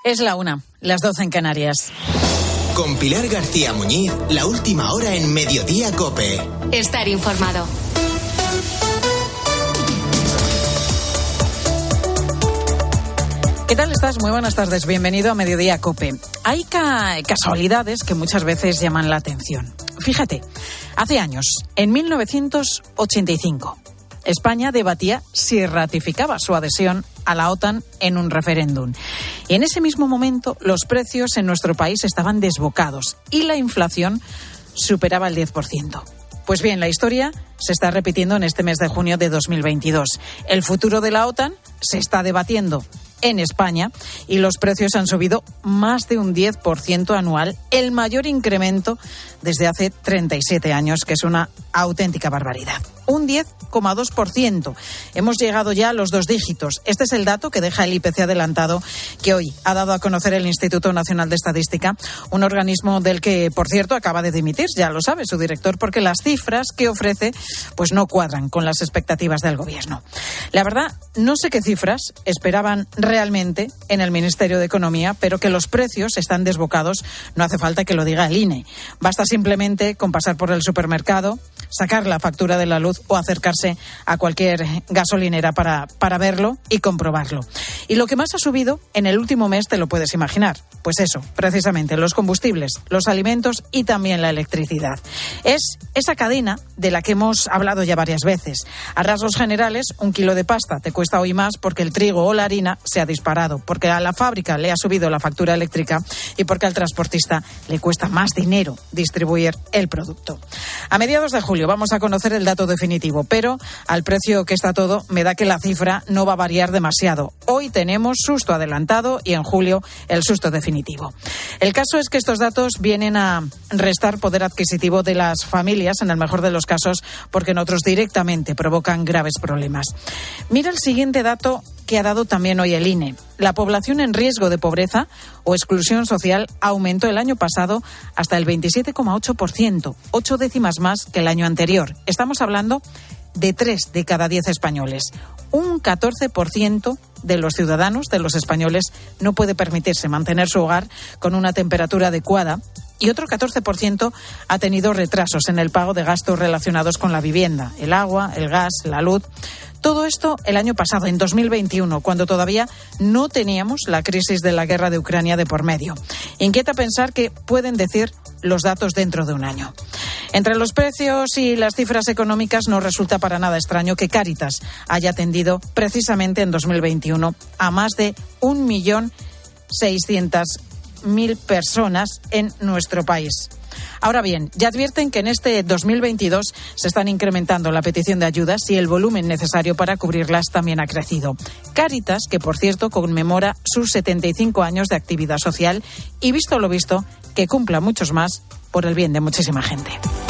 Es la 1, las 12 en Canarias. Con Pilar García Muñiz, la última hora en Mediodía COPE. Estar informado. ¿Qué tal estás? Muy buenas tardes. Bienvenido a Mediodía COPE. Hay casualidades que muchas veces llaman la atención. Fíjate, hace años, en 1985, España debatía si ratificaba su adhesión a la OTAN en un referéndum. Y en ese mismo momento, los precios en nuestro país estaban desbocados y la inflación superaba el 10%. Pues bien, la historia se está repitiendo en este mes de junio de 2022. El futuro de la OTAN se está debatiendo en España y los precios han subido más de un 10% anual, el mayor incremento desde hace 37 años, que es una auténtica barbaridad. Un 10,2%. Hemos llegado ya a los 2 dígitos. Este es el dato que deja el IPC adelantado que hoy ha dado a conocer el Instituto Nacional de Estadística, un organismo del que, por cierto, acaba de dimitir, ya lo sabe su director, porque las cifras que ofrece pues no cuadran con las expectativas del gobierno. La verdad, no sé qué cifras esperaban realmente en el Ministerio de Economía, pero que los precios están desbocados no hace falta que lo diga el INE. Basta simplemente con pasar por el supermercado, sacar la factura de la luz o acercarse a cualquier gasolinera para verlo y comprobarlo. Y lo que más ha subido en el último mes te lo puedes imaginar. Pues eso, precisamente, los combustibles, los alimentos y también la electricidad. Es esa cadena de la que hemos hablado ya varias veces. A rasgos generales, 1 kilo de pasta te cuesta hoy más porque el trigo o la harina se ha disparado, porque a la fábrica le ha subido la factura eléctrica y porque al transportista le cuesta más dinero distribuir el producto. A mediados de julio vamos a conocer el dato definitivo, pero al precio que está todo, me da que la cifra no va a variar demasiado. Hoy tenemos susto adelantado y en julio el susto definitivo. El caso es que estos datos vienen a restar poder adquisitivo de las familias, en el mejor de los casos, porque en otros directamente provocan graves problemas. Mira el siguiente dato que ha dado también hoy el INE. La población en riesgo de pobreza o exclusión social aumentó el año pasado hasta el 27,8%, 8 décimas más que el año anterior. Estamos hablando de 3 de cada 10 españoles. Un 14% de los ciudadanos, de los españoles, no puede permitirse mantener su hogar con una temperatura adecuada y otro 14% ha tenido retrasos en el pago de gastos relacionados con la vivienda, el agua, el gas, la luz. Todo esto el año pasado, en 2021, cuando todavía no teníamos la crisis de la guerra de Ucrania de por medio. Inquieta pensar que pueden decir los datos dentro de un año. Entre los precios y las cifras económicas no resulta para nada extraño que Cáritas haya atendido precisamente en 2021 a más de 1.600.000 personas en nuestro país. Ahora bien, ya advierten que en este 2022 se están incrementando la petición de ayudas y el volumen necesario para cubrirlas también ha crecido. Cáritas, que por cierto conmemora sus 75 años de actividad social y visto lo visto, que cumpla muchos más por el bien de muchísima gente.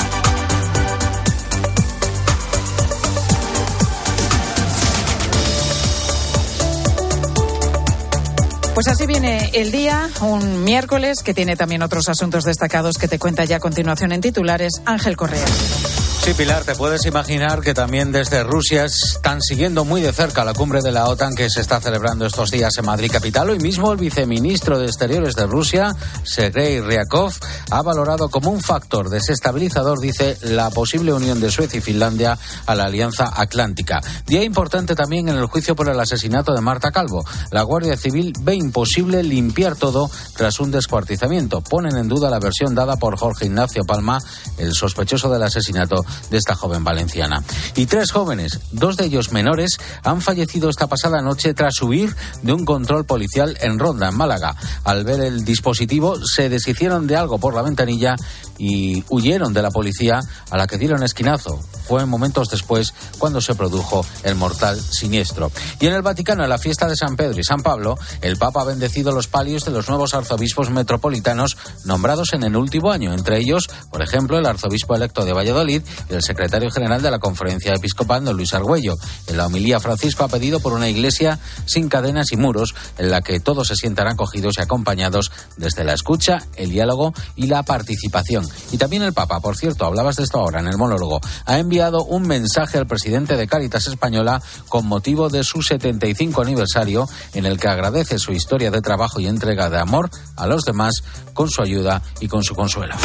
Pues así viene el día, un miércoles que tiene también otros asuntos destacados que te cuenta ya a continuación en titulares Ángel Correa. Sí, Pilar, te puedes imaginar que también desde Rusia están siguiendo muy de cerca la cumbre de la OTAN que se está celebrando estos días en Madrid capital. Hoy mismo el viceministro de Exteriores de Rusia, Sergei Ryabkov, ha valorado como un factor desestabilizador, dice, la posible unión de Suecia y Finlandia a la Alianza Atlántica. Día importante también en el juicio por el asesinato de Marta Calvo. La Guardia Civil ve imposible limpiar todo tras un descuartizamiento. Ponen en duda la versión dada por Jorge Ignacio Palma, el sospechoso del asesinato de esta joven valenciana. Y 3 jóvenes, 2 de ellos menores, han fallecido esta pasada noche tras huir de un control policial en Ronda, en Málaga. Al ver el dispositivo, se deshicieron de algo por la ventanilla y huyeron de la policía, a la que dieron esquinazo. Fue momentos después cuando se produjo el mortal siniestro. Y en el Vaticano, en la fiesta de San Pedro y San Pablo, el Papa ha bendecido los palios de los nuevos arzobispos metropolitanos nombrados en el último año. Entre ellos, por ejemplo, el arzobispo electo de Valladolid y el secretario general de la Conferencia Episcopal, don Luis Argüello. En la homilía, Francisco ha pedido por una iglesia sin cadenas y muros, en la que todos se sientan acogidos y acompañados desde la escucha, el diálogo y la participación. Y también el Papa, por cierto, hablabas de esto ahora en el monólogo, ha enviado un mensaje al presidente de Cáritas Española con motivo de su 75 aniversario, en el que agradece su historia de trabajo y entrega de amor a los demás con su ayuda y con su consuelo.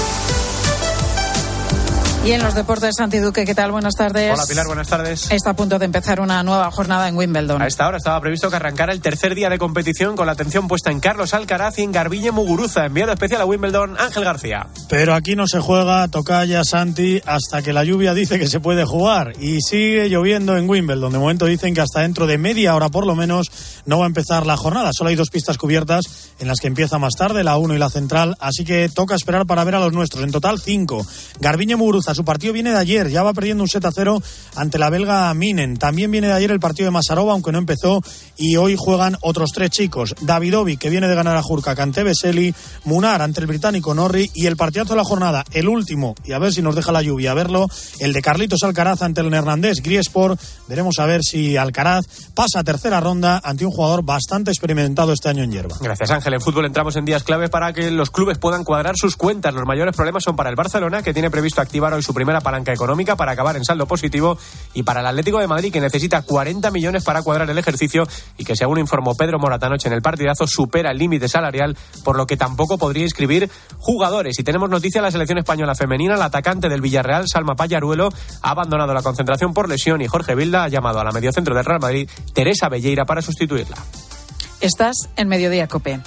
Y en los deportes, Santi Duque, ¿qué tal? Buenas tardes. Hola, Pilar, buenas tardes. Está a punto de empezar una nueva jornada en Wimbledon. A esta hora estaba previsto que arrancara el tercer día de competición, con la atención puesta en Carlos Alcaraz y en Garbiñe Muguruza. Enviado especial a Wimbledon, Ángel García. Pero aquí no se juega, tocaya, Santi, hasta que la lluvia dice que se puede jugar. Y sigue lloviendo en Wimbledon. De momento dicen que hasta dentro de media hora por lo menos no va a empezar la jornada. Solo hay 2 pistas cubiertas en las que empieza más tarde, la 1 y la central. Así que toca esperar para ver a los nuestros. En total 5. Garbiñe Muguruza, su partido viene de ayer, ya va perdiendo un 7-0 ante la belga Minen. También viene de ayer el partido de Masarova, aunque no empezó, y hoy juegan otros 3 chicos. Davidovic, que viene de ganar a Hurkacz ante Vesely, Munar ante el británico Norrie, y el partidazo de la jornada, el último, y a ver si nos deja la lluvia verlo, el de Carlitos Alcaraz ante el neerlandés Griesport. Veremos a ver si Alcaraz pasa a tercera ronda ante un jugador bastante experimentado este año en hierba. Gracias, Ángel. En fútbol entramos en días clave para que los clubes puedan cuadrar sus cuentas. Los mayores problemas son para el Barcelona, que tiene previsto activar hoy su primera palanca económica para acabar en saldo positivo, y para el Atlético de Madrid, que necesita 40 millones para cuadrar el ejercicio y que, según informó Pedro Morata anoche en el partidazo, supera el límite salarial, por lo que tampoco podría inscribir jugadores. Y tenemos noticia: la selección española femenina, la atacante del Villarreal, Salma Pallaruelo, ha abandonado la concentración por lesión, y Jorge Vilda ha llamado a la mediocentro del Real Madrid, Teresa Belleira, para sustituirla. Estás en Mediodía COPE.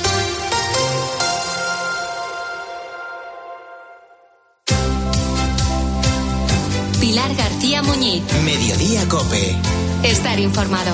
Pilar García Muñiz. Mediodía COPE. Estar informado.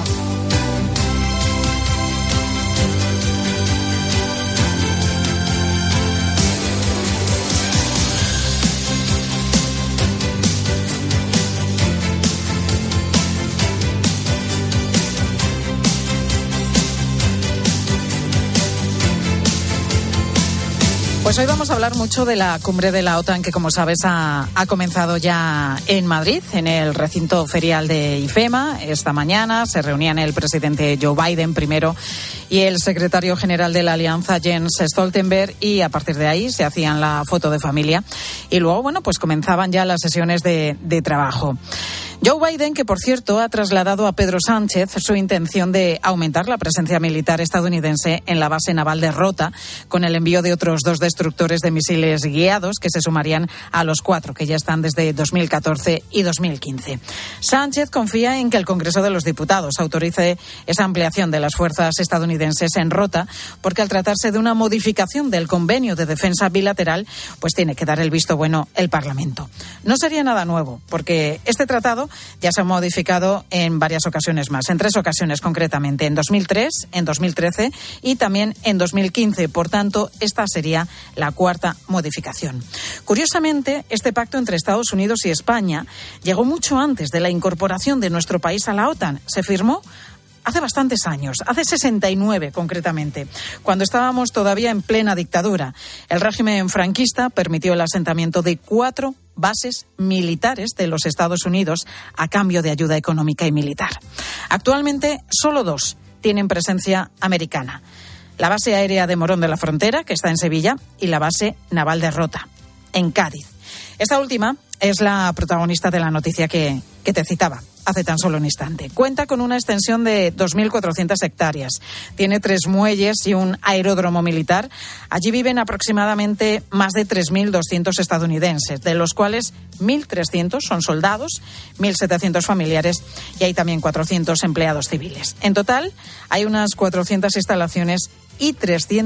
Pues hoy vamos a hablar mucho de la cumbre de la OTAN, que, como sabes, ha comenzado ya en Madrid, en el recinto ferial de IFEMA. Esta mañana se reunían el presidente Joe Biden primero y el secretario general de la Alianza, Jens Stoltenberg, y a partir de ahí se hacían la foto de familia. Y luego, bueno, pues comenzaban ya las sesiones de trabajo. Joe Biden, que por cierto ha trasladado a Pedro Sánchez su intención de aumentar la presencia militar estadounidense en la base naval de Rota, con el envío de otros 2 destructores de misiles guiados, que se sumarían a los 4 que ya están desde 2014 y 2015. Sánchez confía en que el Congreso de los Diputados autorice esa ampliación de las fuerzas estadounidenses en Rota, porque al tratarse de una modificación del convenio de defensa bilateral, pues tiene que dar el visto bueno el Parlamento. No sería nada nuevo, porque este tratado ya se ha modificado en varias ocasiones más, en 3 ocasiones concretamente, en 2003, en 2013 y también en 2015. Por tanto, esta sería la 4ª modificación. Curiosamente, este pacto entre Estados Unidos y España llegó mucho antes de la incorporación de nuestro país a la OTAN. Se firmó hace bastantes años, hace 69 concretamente, cuando estábamos todavía en plena dictadura. El régimen franquista permitió el asentamiento de 4 bases militares de los Estados Unidos a cambio de ayuda económica y militar. Actualmente, solo 2 tienen presencia americana: la base aérea de Morón de la Frontera, que está en Sevilla, y la base naval de Rota, en Cádiz. Esta última es la protagonista de la noticia que te citaba hace tan solo un instante. Cuenta con una extensión de 2.400 hectáreas. Tiene 3 muelles y un aeródromo militar. Allí viven aproximadamente más de 3.200 estadounidenses, de los cuales 1.300 son soldados, 1.700 familiares y hay también 400 empleados civiles. En total, hay unas 400 instalaciones y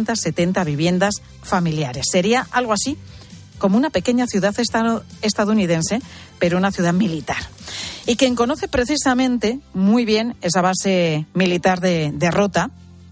370 viviendas familiares. Sería algo así como una pequeña ciudad estadounidense, pero una ciudad militar. Y quien conoce precisamente muy bien esa base militar de Rota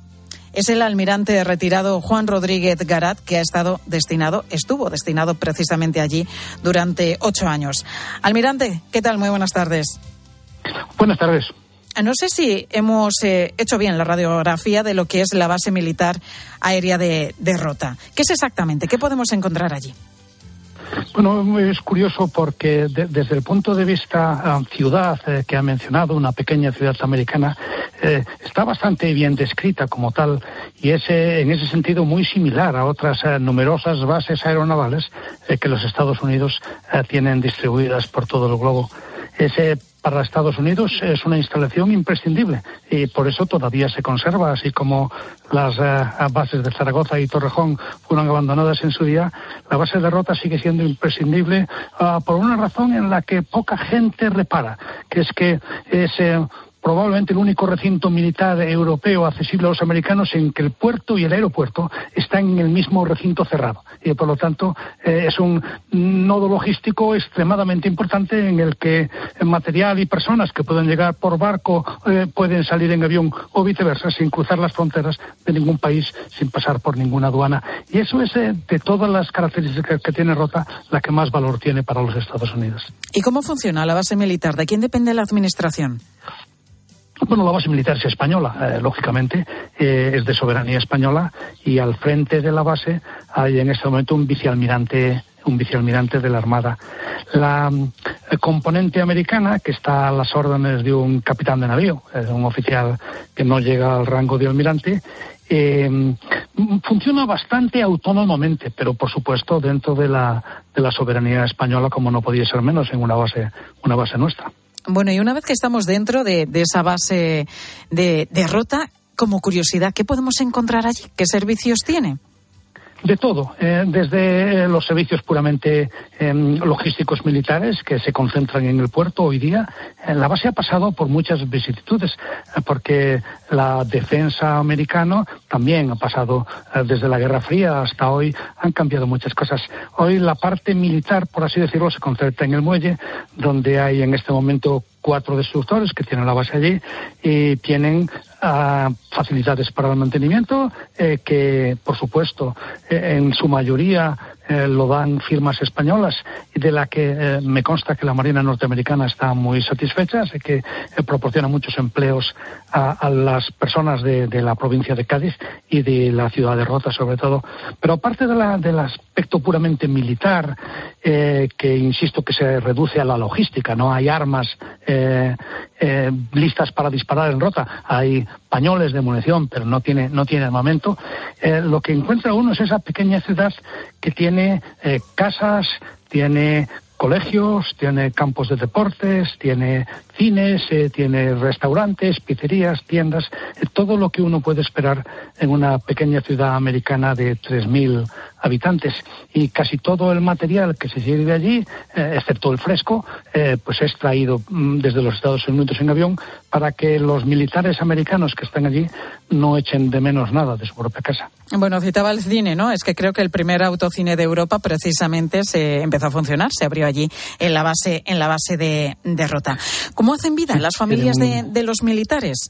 es el almirante retirado Juan Rodríguez Garat, que estuvo destinado precisamente allí durante 8 años. Almirante, ¿qué tal? Muy buenas tardes. Buenas tardes. No sé si hemos hecho bien la radiografía de lo que es la base militar aérea de Rota. ¿Qué es exactamente? ¿Qué podemos encontrar allí? Bueno, es curioso porque desde el punto de vista ciudad que ha mencionado, una pequeña ciudad americana, está bastante bien descrita como tal y es en ese sentido muy similar a otras numerosas bases aeronavales que los Estados Unidos tienen distribuidas por todo el globo. Para Estados Unidos es una instalación imprescindible y por eso todavía se conserva, así como las bases de Zaragoza y Torrejón fueron abandonadas en su día. La base de Rota sigue siendo imprescindible por una razón en la que poca gente repara, que es que es probablemente el único recinto militar europeo accesible a los americanos en que el puerto y el aeropuerto están en el mismo recinto cerrado. Y por lo tanto es un nodo logístico extremadamente importante en el que material y personas que pueden llegar por barco pueden salir en avión o viceversa sin cruzar las fronteras de ningún país, sin pasar por ninguna aduana. Y eso es de todas las características que tiene Rota la que más valor tiene para los Estados Unidos. ¿Y cómo funciona la base militar? ¿De quién depende la administración? Bueno, la base militar es española, lógicamente, es de soberanía española y al frente de la base hay en este momento un vicealmirante de la Armada. La componente americana, que está a las órdenes de un capitán de navío, es un oficial que no llega al rango de almirante, funciona bastante autónomamente, pero por supuesto dentro de la soberanía española, como no podía ser menos en una base nuestra. Bueno, y una vez que estamos dentro de esa base de Rota, como curiosidad, ¿qué podemos encontrar allí? ¿Qué servicios tiene? De todo, desde los servicios puramente logísticos militares que se concentran en el puerto hoy día. La base ha pasado por muchas vicisitudes, porque la defensa americana también ha pasado desde la Guerra Fría hasta hoy, han cambiado muchas cosas. Hoy la parte militar, por así decirlo, se concentra en el muelle, donde hay en este momento 4 destructores que tienen la base allí y tienen facilidades para el mantenimiento que, por supuesto, en su mayoría lo dan firmas españolas y de la que me consta que la Marina norteamericana está muy satisfecha, así que proporciona muchos empleos a las personas de la provincia de Cádiz y de la ciudad de Rota sobre todo. Pero aparte del aspecto puramente militar, que insisto que se reduce a la logística, no hay armas listas para disparar en Rota, hay pañoles de munición, pero no tiene armamento. Lo que encuentra uno es esa pequeña ciudad que tiene casas, tiene colegios, tiene campos de deportes, tiene cines, tiene restaurantes, pizzerías, tiendas, todo lo que uno puede esperar en una pequeña ciudad americana de 3.000 habitantes. Y casi todo el material que se sirve allí, excepto el fresco, pues es traído desde los Estados Unidos en avión para que los militares americanos que están allí no echen de menos nada de su propia casa. Bueno, citaba el cine, ¿no? Es que creo que el primer autocine de Europa precisamente se empezó a funcionar, se abrió allí en la base de Rota. ¿Cómo hacen vida las familias de los militares?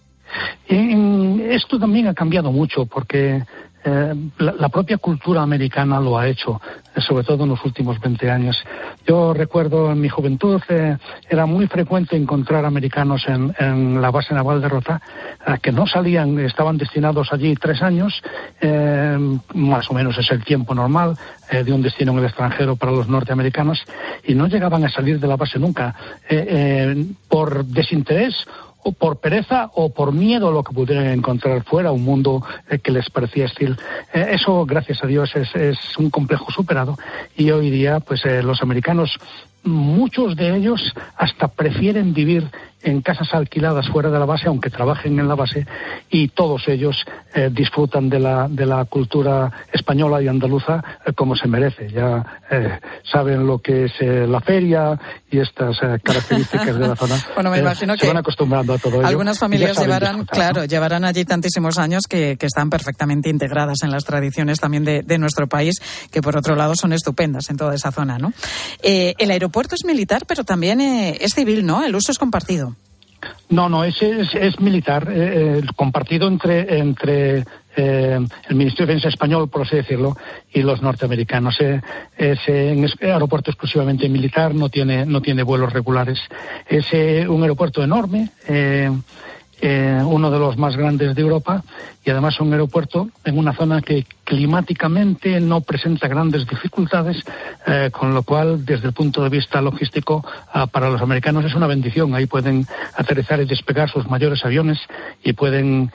Esto también ha cambiado mucho porque la propia cultura americana lo ha hecho, sobre todo en los últimos 20 años. Yo recuerdo en mi juventud, era muy frecuente encontrar americanos en la base naval de Rota que no salían, estaban destinados allí 3 años, más o menos es el tiempo normal de un destino en el extranjero para los norteamericanos, y no llegaban a salir de la base nunca, por desinterés o por pereza o por miedo a lo que pudieran encontrar fuera, un mundo que les parecía hostil. Eso, gracias a Dios, es un complejo superado, y hoy día pues los americanos, muchos de ellos hasta prefieren vivir en casas alquiladas fuera de la base, aunque trabajen en la base, y todos ellos disfrutan de la cultura española y andaluza como se merece. Ya saben lo que es la feria y estas características de la zona. Bueno, me imagino que se van acostumbrando a todo ello. Algunas familias ¿no? llevarán allí tantísimos años que están perfectamente integradas en las tradiciones también de nuestro país, que por otro lado son estupendas en toda esa zona, ¿no? El aeropuerto es militar, pero también es civil, ¿no? El uso es compartido. No, es militar, compartido entre el Ministerio de Defensa español, por así decirlo, y los norteamericanos. Es un aeropuerto exclusivamente militar, no tiene vuelos regulares. Es un aeropuerto enorme, uno de los más grandes de Europa, y además un aeropuerto en una zona que climáticamente no presenta grandes dificultades, con lo cual, desde el punto de vista logístico, para los americanos es una bendición. Ahí pueden aterrizar y despegar sus mayores aviones y pueden,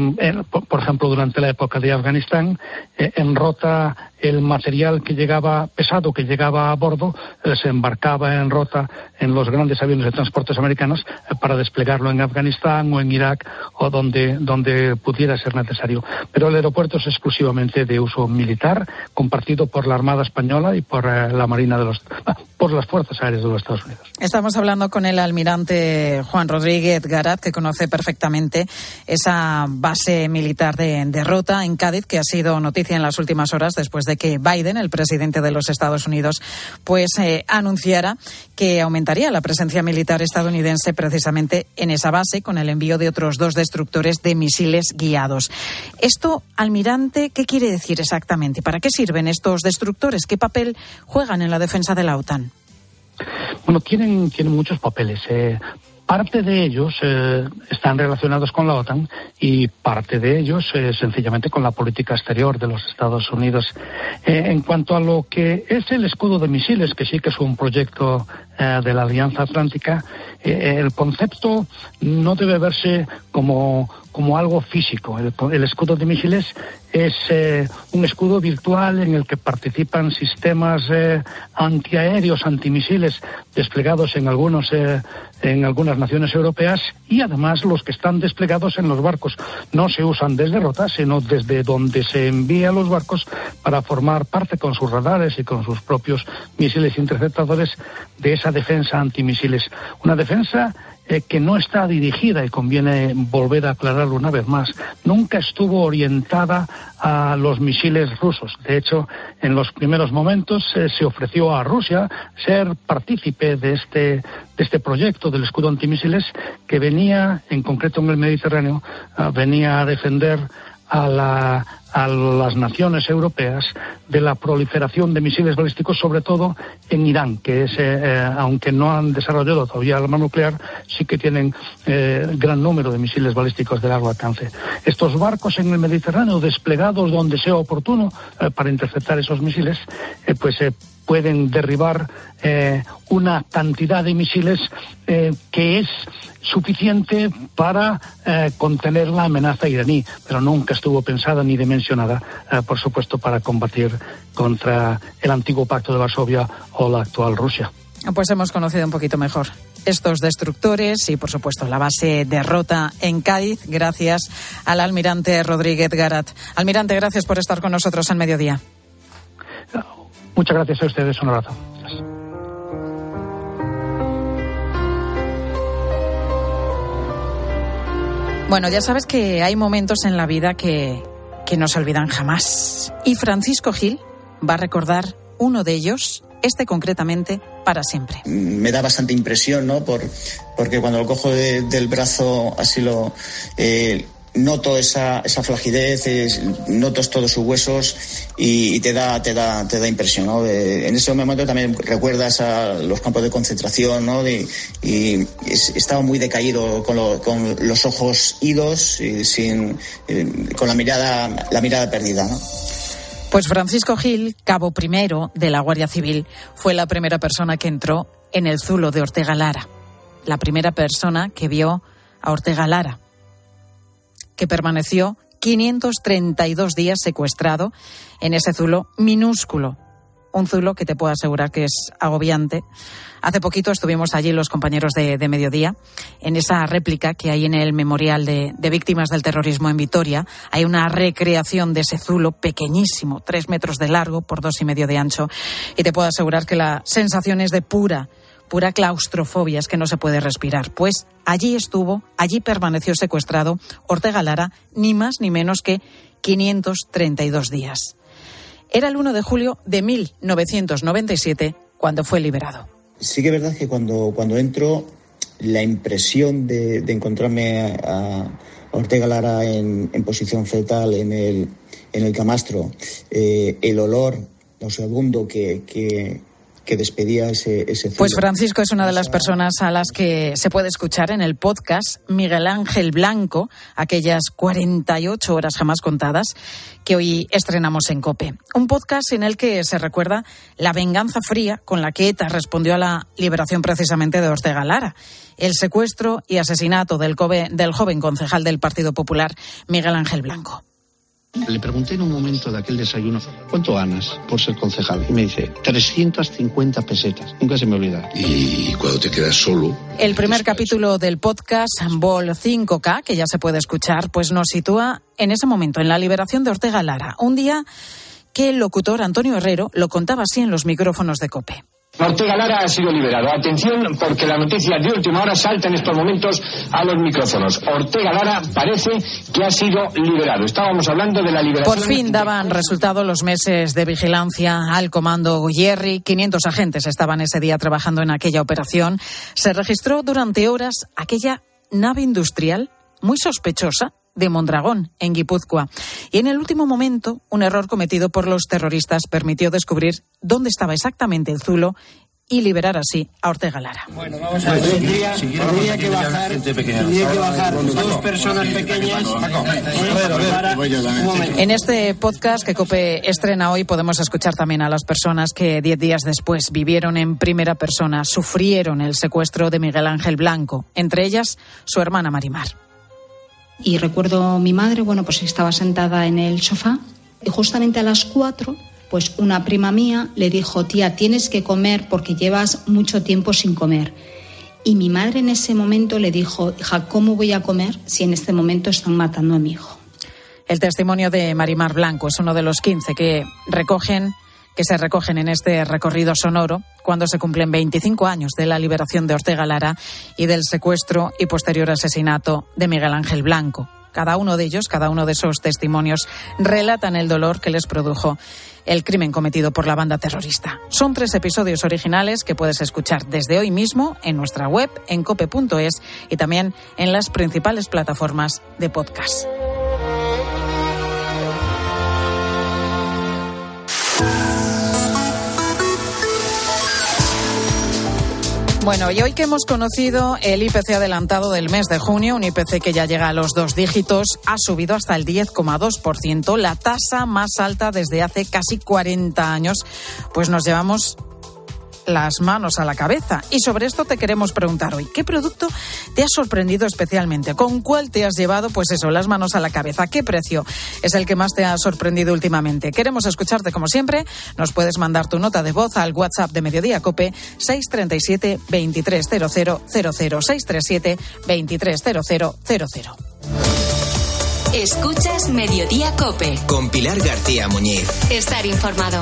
por ejemplo, durante la época de Afganistán, en rota el material que llegaba pesado, que llegaba a bordo, se embarcaba en rota en los grandes aviones de transportes americanos para desplegarlo en Afganistán o en Irak o donde pudiera ser necesario. Pero el aeropuerto es exclusivamente de uso militar, compartido por la Armada Española y por la Marina por las Fuerzas Aéreas de los Estados Unidos. Estamos hablando con el almirante Juan Rodríguez Garat, que conoce perfectamente esa base militar de Rota en Cádiz, que ha sido noticia en las últimas horas después de que Biden, el presidente de los Estados Unidos, anunciara que aumentaría la presencia militar estadounidense precisamente en esa base, con el envío de otros 2 destructores de misiles guiados. Esto, almirante, ¿qué quiere decir exactamente? ¿Para qué sirven estos destructores? ¿Qué papel juegan en la defensa de la OTAN? Bueno, tienen muchos papeles. Parte de ellos están relacionados con la OTAN y parte de ellos sencillamente con la política exterior de los Estados Unidos. En cuanto a lo que es el escudo de misiles, que sí que es un proyecto de la Alianza Atlántica, el concepto no debe verse como algo físico. El escudo de misiles es un escudo virtual en el que participan sistemas antiaéreos, antimisiles desplegados en algunas naciones europeas, y además los que están desplegados en los barcos. No se usan desde Rota, sino desde donde se envían los barcos para formar parte con sus radares y con sus propios misiles interceptadores de esa defensa antimisiles. Una defensa que no está dirigida, y conviene volver a aclararlo una vez más, nunca estuvo orientada a los misiles rusos. De hecho, en los primeros momentos se ofreció a Rusia ser partícipe de este proyecto del escudo antimisiles, que venía, en concreto en el Mediterráneo, venía a defender a las naciones europeas de la proliferación de misiles balísticos, sobre todo en Irán, que es, aunque no han desarrollado todavía el arma nuclear, sí que tienen gran número de misiles balísticos de largo alcance. Estos barcos en el Mediterráneo, desplegados donde sea oportuno para interceptar esos misiles, pueden derribar una cantidad de misiles que es suficiente para contener la amenaza iraní, pero nunca estuvo pensada ni dimensionada, por supuesto, para combatir contra el antiguo Pacto de Varsovia o la actual Rusia. Pues hemos conocido un poquito mejor estos destructores y, por supuesto, la base de Rota en Cádiz, gracias al almirante Rodríguez Garat. Almirante, gracias por estar con nosotros en Mediodía. Muchas gracias a ustedes. Un abrazo. Bueno, ya sabes que hay momentos en la vida que no se olvidan jamás. Y Francisco Gil va a recordar uno de ellos, concretamente, para siempre. Me da bastante impresión, ¿no? Porque cuando lo cojo del brazo, así noto esa flagidez, noto todos sus huesos y te da impresión, ¿no? En ese momento también recuerdas a los campos de concentración, ¿no? Y estaba muy decaído, con los ojos idos y con la mirada perdida, ¿no? Pues Francisco Gil, cabo primero de la Guardia Civil, fue la primera persona que entró en el zulo de Ortega Lara. La primera persona que vio a Ortega Lara, que permaneció 532 días secuestrado en ese zulo minúsculo. Un zulo que te puedo asegurar que es agobiante. Hace poquito estuvimos allí los compañeros de Mediodía, en esa réplica que hay en el Memorial de Víctimas del Terrorismo en Vitoria. Hay una recreación de ese zulo pequeñísimo, 3 metros de largo por 2,5 de ancho. Y te puedo asegurar que la sensación es de pura claustrofobia, es que no se puede respirar. Pues allí permaneció secuestrado Ortega Lara, ni más ni menos que 532 días. Era el 1 de julio de 1997 cuando fue liberado. Sí que es verdad que cuando entro, la impresión de encontrarme a Ortega Lara en posición fetal en el camastro, el olor nauseabundo que que despedía ese zulo. Pues Francisco es una de las personas a las que se puede escuchar en el podcast Miguel Ángel Blanco, aquellas 48 horas jamás contadas, que hoy estrenamos en COPE. Un podcast en el que se recuerda la venganza fría con la que ETA respondió a la liberación precisamente de Ortega Lara, el secuestro y asesinato del joven concejal del Partido Popular, Miguel Ángel Blanco. Le pregunté en un momento de aquel desayuno, ¿cuánto ganas por ser concejal? Y me dice, 350 pesetas. Nunca se me olvida. Y cuando te quedas solo... El primer capítulo del podcast, Vol 5K, que ya se puede escuchar, pues nos sitúa en ese momento, en la liberación de Ortega Lara. Un día que el locutor Antonio Herrero lo contaba así en los micrófonos de COPE. Ortega Lara ha sido liberado. Atención, porque la noticia de última hora salta en estos momentos a los micrófonos. Ortega Lara parece que ha sido liberado. Estábamos hablando de la liberación... Por fin daban resultado los meses de vigilancia al comando Guyerri. 500 agentes estaban ese día trabajando en aquella operación. Se registró durante horas aquella nave industrial muy sospechosa de Mondragón, en Guipúzcoa. Y en el último momento, un error cometido por los terroristas permitió descubrir dónde estaba exactamente el zulo y liberar así a Ortega Lara. Bueno, vamos a ver, tendría que bajar 2 personas pequeñas. En este podcast que COPE estrena hoy podemos escuchar también a las personas que 10 días después vivieron en primera persona, sufrieron el secuestro de Miguel Ángel Blanco, entre ellas su hermana Marimar. Y recuerdo mi madre, pues estaba sentada en el sofá y justamente a las 4, pues una prima mía le dijo, tía, tienes que comer porque llevas mucho tiempo sin comer. Y mi madre en ese momento le dijo, hija, ¿cómo voy a comer si en este momento están matando a mi hijo? El testimonio de Marimar Blanco es uno de los 15 que se recogen en este recorrido sonoro cuando se cumplen 25 años de la liberación de Ortega Lara y del secuestro y posterior asesinato de Miguel Ángel Blanco. Cada uno de esos testimonios relatan el dolor que les produjo el crimen cometido por la banda terrorista. Son 3 episodios originales que puedes escuchar desde hoy mismo en nuestra web, en cope.es y también en las principales plataformas de podcast. Bueno, y hoy que hemos conocido el IPC adelantado del mes de junio, un IPC que ya llega a los 2 dígitos, ha subido hasta el 10,2%, la tasa más alta desde hace casi 40 años, pues nos llevamos las manos a la cabeza. Y sobre esto te queremos preguntar hoy, ¿qué producto te ha sorprendido especialmente? ¿Con cuál te has llevado, las manos a la cabeza? ¿Qué precio es el que más te ha sorprendido últimamente? Queremos escucharte como siempre. Nos puedes mandar tu nota de voz al WhatsApp de Mediodía COPE 637 230000 637 230000. Escuchas Mediodía COPE. Con Pilar García Muñiz. Estar informado.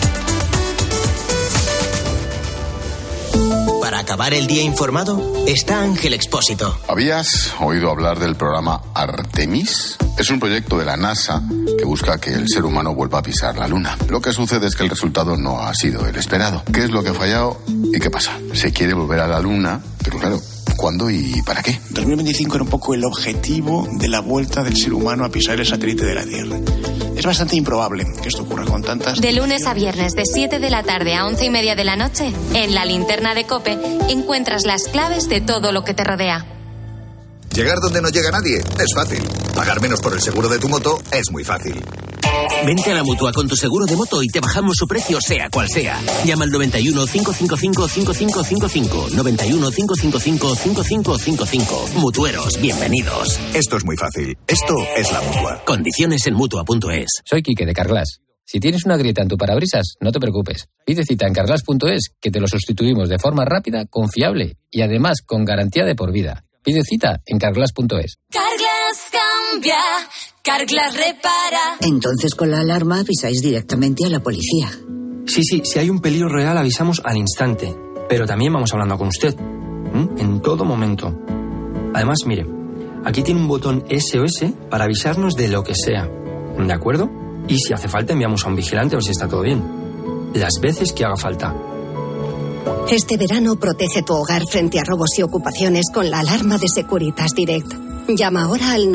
Para acabar el día informado, está Ángel Expósito. ¿Habías oído hablar del programa Artemis? Es un proyecto de la NASA que busca que el ser humano vuelva a pisar la Luna. Lo que sucede es que el resultado no ha sido el esperado. ¿Qué es lo que ha fallado y qué pasa? Se quiere volver a la Luna, pero claro, ¿cuándo y para qué? 2025 era un poco el objetivo de la vuelta del ser humano a pisar el satélite de la Tierra. Es bastante improbable que esto ocurra con tantas... De lunes a viernes, de 7 de la tarde a 11:30 de la noche, en la linterna de COPE, encuentras las claves de todo lo que te rodea. Llegar donde no llega nadie es fácil. Pagar menos por el seguro de tu moto es muy fácil. Vente a la Mutua con tu seguro de moto y te bajamos su precio sea cual sea. Llama al 91 555 5555. 91 555 5555. Mutueros, bienvenidos. Esto es muy fácil. Esto es la Mutua. Condiciones en Mutua.es. Soy Quique de Carglass. Si tienes una grieta en tu parabrisas, no te preocupes. Pide cita en Carglass.es que te lo sustituimos de forma rápida, confiable y además con garantía de por vida. Pide cita en Carglass.es. Carglass cambia, Carglass repara. Entonces con la alarma avisáis directamente a la policía. Sí, si hay un peligro real avisamos al instante. Pero también vamos hablando con usted. En todo momento. Además, mire, aquí tiene un botón SOS para avisarnos de lo que sea. ¿De acuerdo? Y si hace falta enviamos a un vigilante a ver si está todo bien. Las veces que haga falta. Este verano protege tu hogar frente a robos y ocupaciones con la alarma de Securitas Direct. Llama ahora al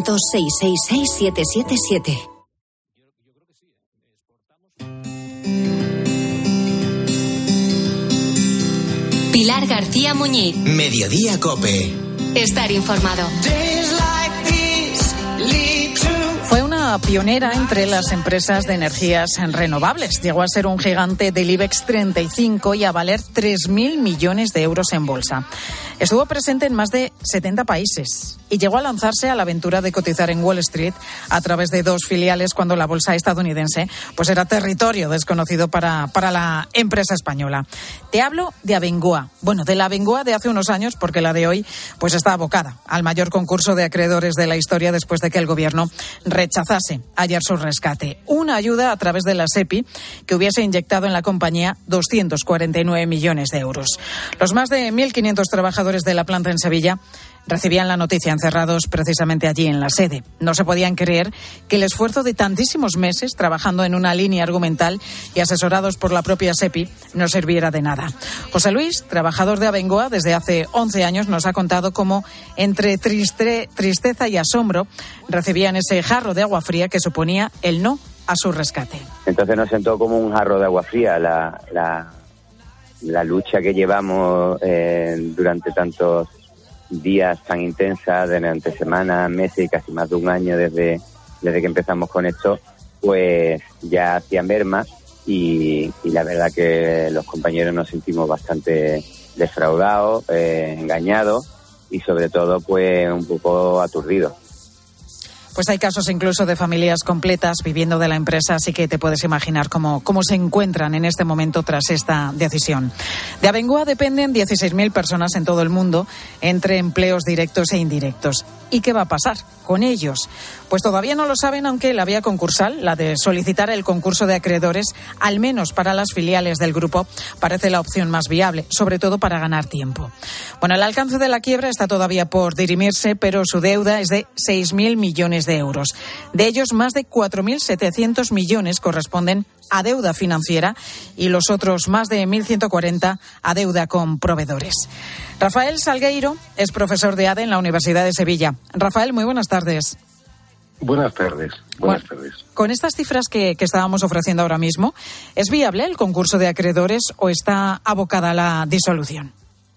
900-666-777. Pilar García Muñiz. Mediodía COPE. Estar informado. Fue una pionera entre las empresas de energías renovables. Llegó a ser un gigante del IBEX 35 y a valer 3.000 millones de euros en bolsa. Estuvo presente en más de 70 países y llegó a lanzarse a la aventura de cotizar en Wall Street a través de 2 filiales cuando la bolsa estadounidense pues era territorio desconocido para la empresa española. Te hablo de Abengoa. Bueno, de la Abengoa de hace unos años, porque la de hoy pues está abocada al mayor concurso de acreedores de la historia después de que el gobierno rechazase ayer su rescate. Una ayuda a través de la SEPI que hubiese inyectado en la compañía 249 millones de euros. Los más de 1.500 trabajadores de la planta en Sevilla recibían la noticia encerrados precisamente allí en la sede. No se podían creer que el esfuerzo de tantísimos meses trabajando en una línea argumental y asesorados por la propia SEPI no sirviera de nada. José Luis, trabajador de Abengoa desde hace 11 años, nos ha contado cómo entre tristeza y asombro recibían ese jarro de agua fría que suponía el no a su rescate. Entonces nos sentó como un jarro de agua fría la lucha que llevamos durante tantos días tan intensas, durante semanas, meses y casi más de un año desde que empezamos con esto, pues ya hacían mermas y la verdad que los compañeros nos sentimos bastante defraudados, engañados y sobre todo pues un poco aturdidos. Pues hay casos incluso de familias completas viviendo de la empresa, así que te puedes imaginar cómo se encuentran en este momento tras esta decisión. De Abengoa dependen 16.000 personas en todo el mundo, entre empleos directos e indirectos. ¿Y qué va a pasar con ellos? Pues todavía no lo saben, aunque la vía concursal, la de solicitar el concurso de acreedores, al menos para las filiales del grupo, parece la opción más viable, sobre todo para ganar tiempo. Bueno, el alcance de la quiebra está todavía por dirimirse, pero su deuda es de 6.000 millones de euros. De ellos, más de 4.700 millones corresponden a deuda financiera y los otros más de 1.140 a deuda con proveedores. Rafael Salgueiro es profesor de ADE en la Universidad de Sevilla. Rafael, muy buenas tardes. Buenas tardes. Con estas cifras que estábamos ofreciendo ahora mismo, ¿es viable el concurso de acreedores o está abocada a la disolución?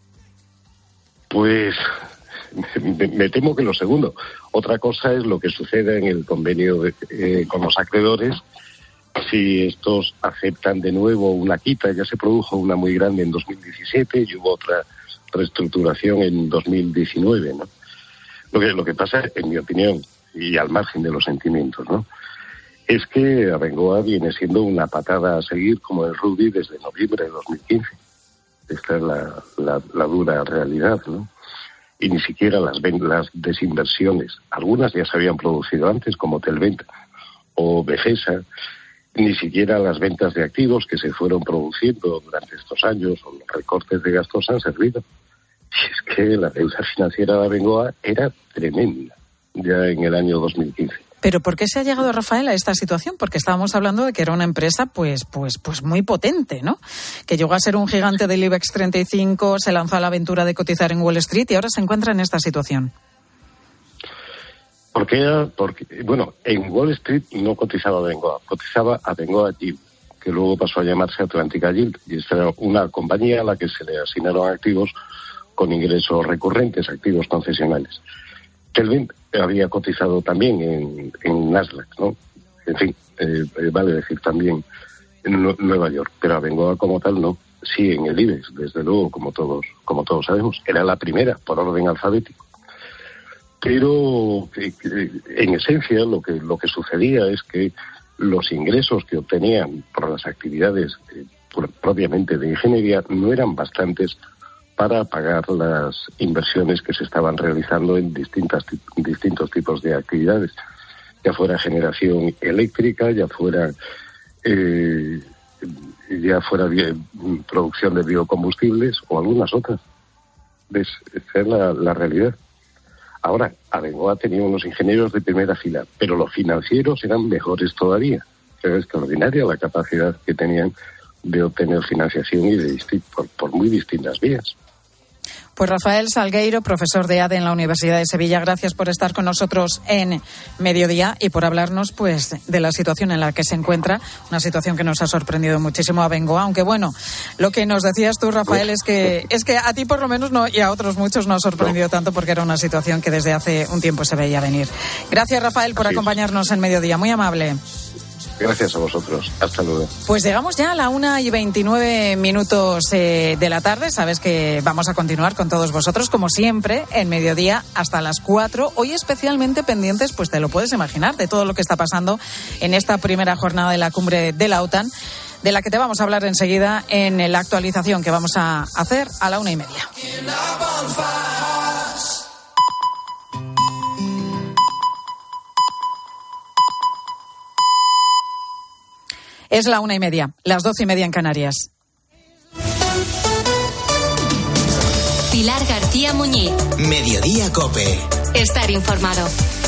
Pues me temo que lo segundo. Otra cosa es lo que suceda en el convenio con los acreedores. Si estos aceptan de nuevo una quita, ya se produjo una muy grande en 2017 y hubo otra reestructuración en 2019, ¿no? Lo que pasa, en mi opinión, y al margen de los sentimientos, ¿no?, es que Abengoa viene siendo una patada a seguir como el rugby desde noviembre de 2015. Esta es la dura realidad, ¿no? Y ni siquiera las desinversiones, algunas ya se habían producido antes, como Telvent o Befesa, ni siquiera las ventas de activos que se fueron produciendo durante estos años o los recortes de gastos han servido. Y es que la deuda financiera de Abengoa era tremenda ya en el año 2015. ¿Pero por qué se ha llegado, Rafael, a esta situación? Porque estábamos hablando de que era una empresa pues muy potente, ¿no? Que llegó a ser un gigante del IBEX 35, se lanzó a la aventura de cotizar en Wall Street y ahora se encuentra en esta situación. Porque en Wall Street no cotizaba Abengoa, cotizaba Abengoa Yield, que luego pasó a llamarse Atlántica Yield, y esta era una compañía a la que se le asignaron activos con ingresos recurrentes, activos concesionales. Telvent había cotizado también en Nasdaq, ¿no? En fin, vale decir también en Nueva York, pero Abengoa como tal no. Sí, en el IBEX, desde luego, como todos sabemos, era la primera por orden alfabético. Pero en esencia lo que sucedía es que los ingresos que obtenían por las actividades propiamente de ingeniería no eran bastantes para pagar las inversiones que se estaban realizando en distintos tipos de actividades, ya fuera generación eléctrica, ya fuera producción de biocombustibles o algunas otras. Esa es la realidad. Ahora, Abengoa tenía unos ingenieros de primera fila, pero los financieros eran mejores todavía. Era extraordinaria la capacidad que tenían de obtener financiación y por muy distintas vías. Pues Rafael Salgueiro, profesor de ADE en la Universidad de Sevilla, gracias por estar con nosotros en Mediodía y por hablarnos pues de la situación en la que se encuentra, una situación que nos ha sorprendido muchísimo a Bengoa, aunque bueno, lo que nos decías tú, Rafael, es que a ti por lo menos no, y a otros muchos no ha sorprendido tanto porque era una situación que desde hace un tiempo se veía venir. Gracias, Rafael, por acompañarnos en Mediodía, muy amable. Gracias a vosotros. Hasta luego. Pues llegamos ya a la 1:29 de la tarde. Sabes que vamos a continuar con todos vosotros, como siempre, en Mediodía hasta las 4. Hoy especialmente pendientes, pues te lo puedes imaginar, de todo lo que está pasando en esta primera jornada de la cumbre de la OTAN, de la que te vamos a hablar enseguida en la actualización que vamos a hacer a la 1:30. Es la 1:30, las 12:30 en Canarias. Pilar García Muñiz. Mediodía COPE. Estar informado.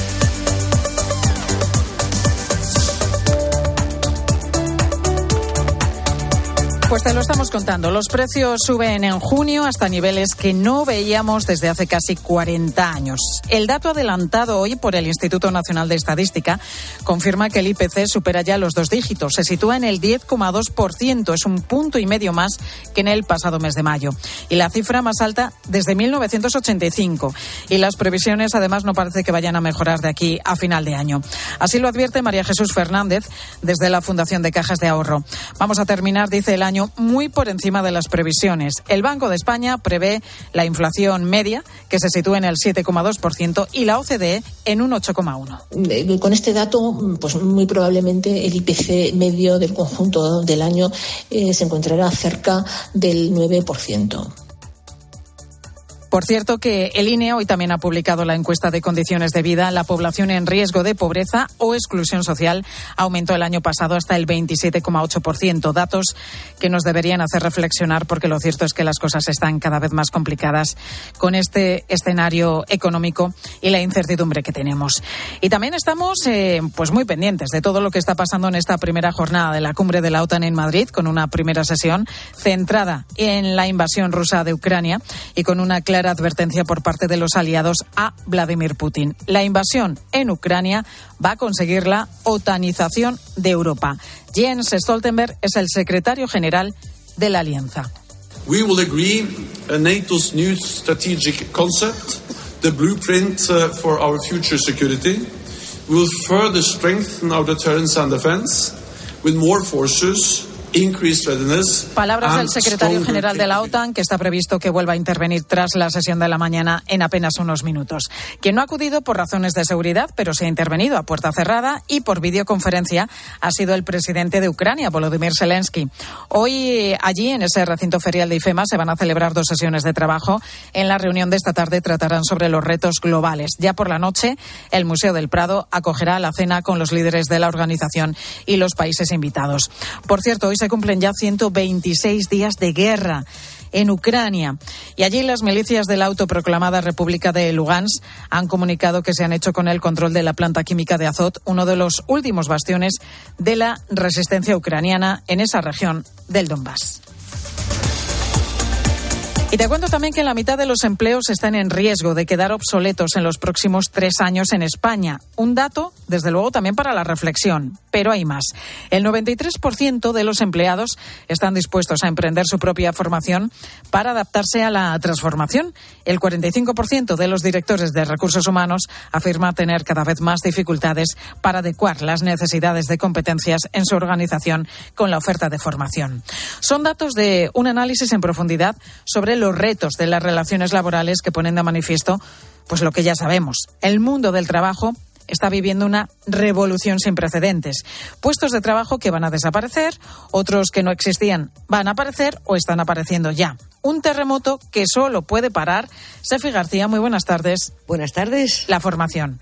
Pues te lo estamos contando. Los precios suben en junio hasta niveles que no veíamos desde hace casi 40 años. El dato adelantado hoy por el Instituto Nacional de Estadística confirma que el IPC supera ya los 2 dígitos. Se sitúa en el 10,2%. Es 1,5 puntos más que en el pasado mes de mayo. Y la cifra más alta desde 1985. Y las previsiones, además, no parece que vayan a mejorar de aquí a final de año. Así lo advierte María Jesús Fernández desde la Fundación de Cajas de Ahorro. Vamos a terminar, dice, el año muy por encima de las previsiones. El Banco de España prevé la inflación media, que se sitúa en el 7,2%, y la OCDE en un 8,1%. Con este dato, pues muy probablemente el IPC medio del conjunto del año se encontrará cerca del 9%. Por cierto, que el INE hoy también ha publicado la encuesta de condiciones de vida. La población en riesgo de pobreza o exclusión social aumentó el año pasado hasta el 27,8%. Datos que nos deberían hacer reflexionar, porque lo cierto es que las cosas están cada vez más complicadas con este escenario económico y la incertidumbre que tenemos. Y también estamos pues muy pendientes de todo lo que está pasando en esta primera jornada de la cumbre de la OTAN en Madrid, con una primera sesión centrada en la invasión rusa de Ucrania y con una clara advertencia por parte de los aliados a Vladimir Putin. La invasión en Ucrania va a conseguir la otanización de Europa. Jens Stoltenberg es el secretario general de la alianza. We will agree NATO's new strategic concept, the blueprint for our future security. We will further strengthen our deterrence and defense with more forces. Palabras del secretario general de la OTAN, que está previsto que vuelva a intervenir tras la sesión de la mañana en apenas unos minutos. Quien no ha acudido por razones de seguridad, pero sí ha intervenido a puerta cerrada y por videoconferencia, ha sido el presidente de Ucrania, Volodymyr Zelensky. Hoy, allí, en ese recinto ferial de IFEMA, se van a celebrar 2 sesiones de trabajo. En la reunión de esta tarde tratarán sobre los retos globales. Ya por la noche, el Museo del Prado acogerá la cena con los líderes de la organización y los países invitados. Por cierto, hoy se cumplen ya 126 días de guerra en Ucrania. Y allí las milicias de la autoproclamada República de Lugansk han comunicado que se han hecho con el control de la planta química de Azot, uno de los últimos bastiones de la resistencia ucraniana en esa región del Donbass. Y te cuento también que la mitad de los empleos están en riesgo de quedar obsoletos en los próximos 3 años en España. Un dato, desde luego, también para la reflexión. Pero hay más. El 93% de los empleados están dispuestos a emprender su propia formación para adaptarse a la transformación. El 45% de los directores de recursos humanos afirma tener cada vez más dificultades para adecuar las necesidades de competencias en su organización con la oferta de formación. Son datos de un análisis en profundidad sobre los retos de las relaciones laborales que ponen de manifiesto pues lo que ya sabemos. El mundo del trabajo está viviendo una revolución sin precedentes. Puestos de trabajo que van a desaparecer, otros que no existían van a aparecer o están apareciendo ya. Un terremoto que solo puede parar. Sefi García, muy buenas tardes. Buenas tardes. La formación.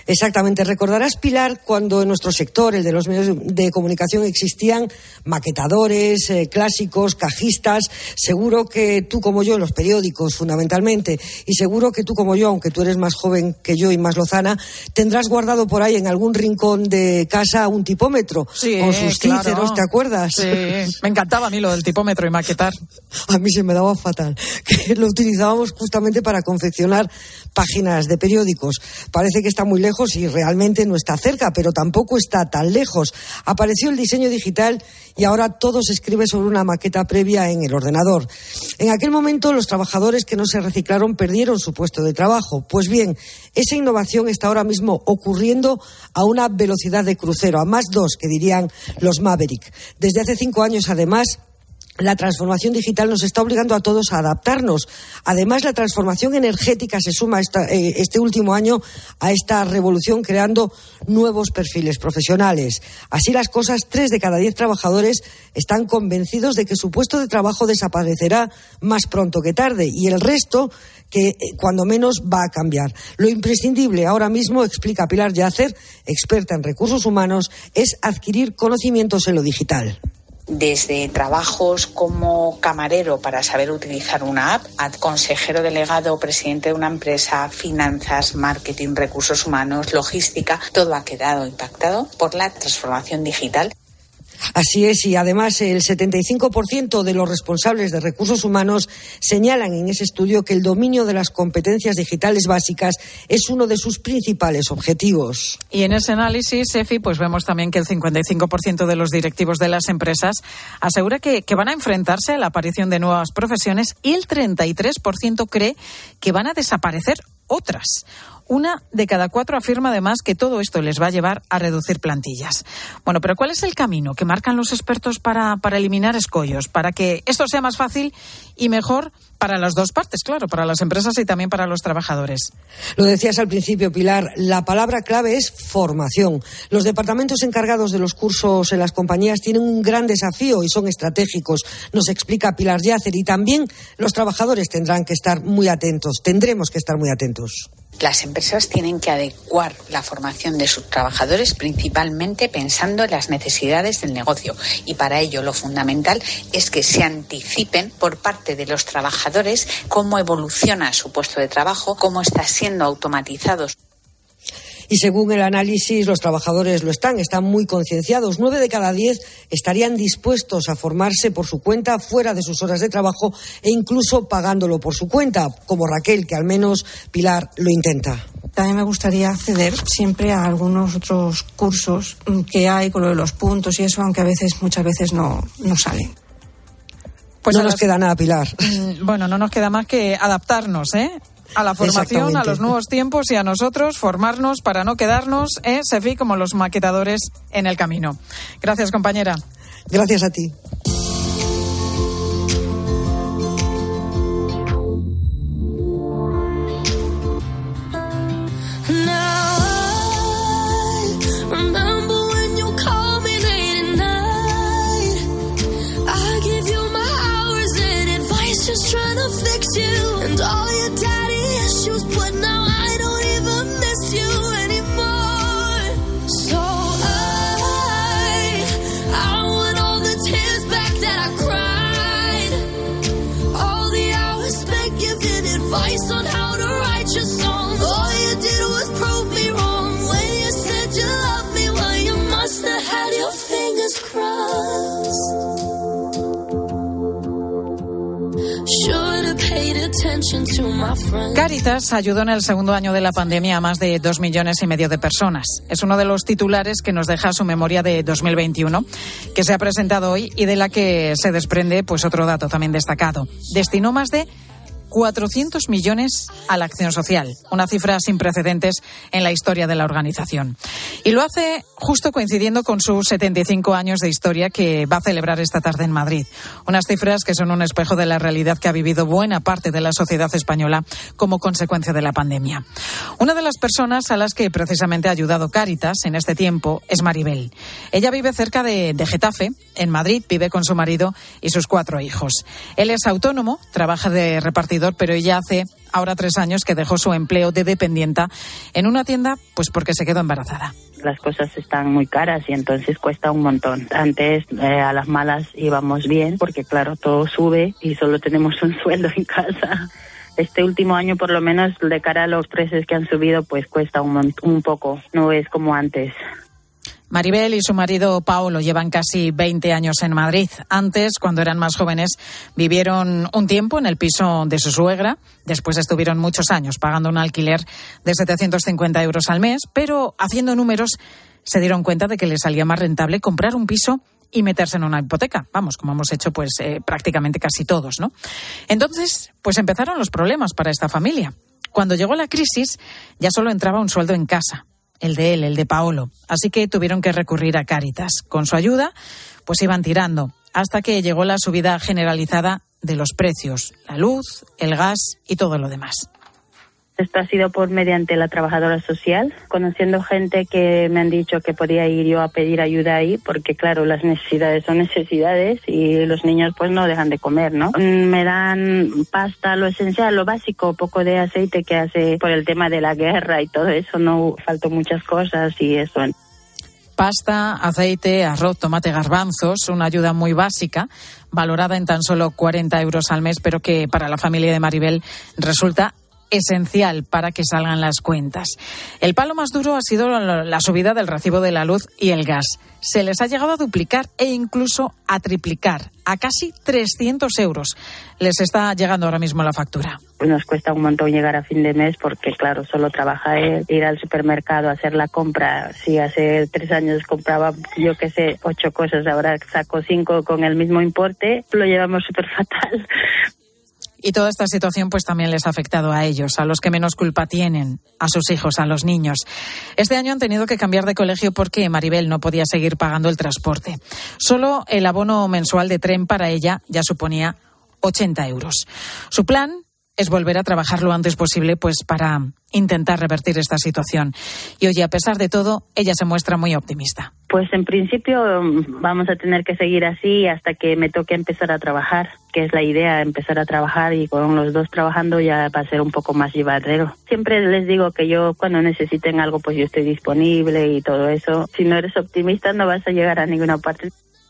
Exactamente. Recordarás, Pilar, cuando en nuestro sector, el de los medios de comunicación, existían maquetadores, clásicos, cajistas. Seguro que tú como yo, en los periódicos fundamentalmente, y seguro que tú como yo, aunque tú eres más joven que yo y más lozana, tendrás guardado por ahí en algún rincón de casa un tipómetro con sus cíceros, ¿te acuerdas? Sí, me encantaba a mí lo del tipómetro y maquetar. A mí se me daba fatal, que lo utilizábamos justamente para confeccionar páginas de periódicos. Parece que está muy lejos y realmente no está cerca, pero tampoco está tan lejos. Apareció el diseño digital y ahora todo se escribe sobre una maqueta previa en el ordenador. En aquel momento los trabajadores que no se reciclaron perdieron su puesto de trabajo. Pues bien, esa innovación está ahora mismo ocurriendo a una velocidad de crucero, a más 2, que dirían los Maverick. Desde hace 5 años, además, la transformación digital nos está obligando a todos a adaptarnos. Además, la transformación energética se suma este último año a esta revolución, creando nuevos perfiles profesionales. Así las cosas, 3 de cada 10 trabajadores están convencidos de que su puesto de trabajo desaparecerá más pronto que tarde, y el resto que cuando menos va a cambiar. Lo imprescindible ahora mismo, explica Pilar Yacer, experta en recursos humanos, es adquirir conocimientos en lo digital. Desde trabajos como camarero para saber utilizar una app, a consejero delegado o presidente de una empresa, finanzas, marketing, recursos humanos, logística, todo ha quedado impactado por la transformación digital. Así es, y además el 75% de los responsables de recursos humanos señalan en ese estudio que el dominio de las competencias digitales básicas es uno de sus principales objetivos. Y en ese análisis, Efi, pues vemos también que el 55% de los directivos de las empresas asegura que van a enfrentarse a la aparición de nuevas profesiones y el 33% cree que van a desaparecer otras. 1 de cada 4 afirma además que todo esto les va a llevar a reducir plantillas. Bueno, pero ¿cuál es el camino que marcan los expertos para eliminar escollos, para que esto sea más fácil y mejor para las dos partes, claro, para las empresas y también para los trabajadores? Lo decías al principio, Pilar, la palabra clave es formación. Los departamentos encargados de los cursos en las compañías tienen un gran desafío y son estratégicos, nos explica Pilar Yacer, y también los trabajadores tendremos que estar muy atentos. Las empresas tienen que adecuar la formación de sus trabajadores principalmente pensando en las necesidades del negocio, y para ello lo fundamental es que se anticipen por parte de los trabajadores cómo evoluciona su puesto de trabajo, cómo está siendo automatizado. Y según el análisis, los trabajadores están muy concienciados. 9 de cada 10 estarían dispuestos a formarse por su cuenta, fuera de sus horas de trabajo e incluso pagándolo por su cuenta, como Raquel, que al menos, Pilar, lo intenta. También me gustaría acceder siempre a algunos otros cursos que hay con lo de los puntos y eso, aunque muchas veces no salen. Pues no nos queda nada, Pilar. Bueno, no nos queda más que adaptarnos, a la formación, a los nuevos tiempos y a nosotros formarnos para no quedarnos, Sefi, como los maquetadores en el camino. Gracias, compañera. Gracias a ti. Cáritas ayudó en el segundo año de la pandemia a más de 2,5 millones de personas. Es uno de los titulares que nos deja su memoria de 2021, que se ha presentado hoy y de la que se desprende pues otro dato también destacado. Destinó más de 400 millones a la acción social, una cifra sin precedentes en la historia de la organización. Y lo hace justo coincidiendo con sus 75 años de historia que va a celebrar esta tarde en Madrid. Unas cifras que son un espejo de la realidad que ha vivido buena parte de la sociedad española como consecuencia de la pandemia. Una de las personas a las que precisamente ha ayudado Cáritas en este tiempo es Maribel. Ella vive cerca de Getafe, en Madrid, vive con su marido y sus 4 hijos. Él es autónomo, trabaja de repartidor repartidor, pero ella hace ahora 3 años que dejó su empleo de dependienta en una tienda, pues porque se quedó embarazada. Las cosas están muy caras y entonces cuesta un montón. Antes a las malas íbamos bien porque claro, todo sube y solo tenemos un sueldo en casa. Este último año por lo menos de cara a los precios que han subido pues cuesta un poco, no es como antes. Maribel y su marido Paolo llevan casi 20 años en Madrid. Antes, cuando eran más jóvenes, vivieron un tiempo en el piso de su suegra. Después estuvieron muchos años pagando un alquiler de 750 euros al mes, pero haciendo números se dieron cuenta de que les salía más rentable comprar un piso y meterse en una hipoteca. Vamos, como hemos hecho pues prácticamente casi todos, ¿no? Entonces, pues empezaron los problemas para esta familia. Cuando llegó la crisis, ya solo entraba un sueldo en casa. El de él, el de Paolo. Así que tuvieron que recurrir a Cáritas. Con su ayuda, pues iban tirando, hasta que llegó la subida generalizada de los precios, la luz, el gas y todo lo demás. Esto ha sido mediante la trabajadora social, conociendo gente que me han dicho que podía ir yo a pedir ayuda ahí, porque claro, las necesidades son necesidades y los niños pues no dejan de comer, ¿no? Me dan pasta, lo esencial, lo básico, poco de aceite que hace por el tema de la guerra y todo eso, no faltó muchas cosas y eso. Pasta, aceite, arroz, tomate, garbanzos, una ayuda muy básica, valorada en tan solo 40 euros al mes, pero que para la familia de Maribel resulta esencial para que salgan las cuentas. El palo más duro ha sido la subida del recibo de la luz y el gas. Se les ha llegado a duplicar e incluso a triplicar, a casi 300 euros. Les está llegando ahora mismo la factura. Nos cuesta un montón llegar a fin de mes porque, claro, solo trabaja él, ir al supermercado, hacer la compra. Si hace 3 años compraba, 8 cosas, ahora saco 5 con el mismo importe, lo llevamos súper fatal. Y toda esta situación pues también les ha afectado a ellos, a los que menos culpa tienen, a sus hijos, a los niños. Este año han tenido que cambiar de colegio porque Maribel no podía seguir pagando el transporte. Solo el abono mensual de tren para ella ya suponía 80 euros. Su plan es volver a trabajar lo antes posible pues para intentar revertir esta situación. Y oye, a pesar de todo, ella se muestra muy optimista. Pues en principio vamos a tener que seguir así hasta que me toque empezar a trabajar, que es la idea, empezar a trabajar y con los dos trabajando ya va a ser un poco más llevadero. Siempre les digo que yo cuando necesiten algo pues yo estoy disponible y todo eso. Si no eres optimista no vas a llegar a ninguna parte.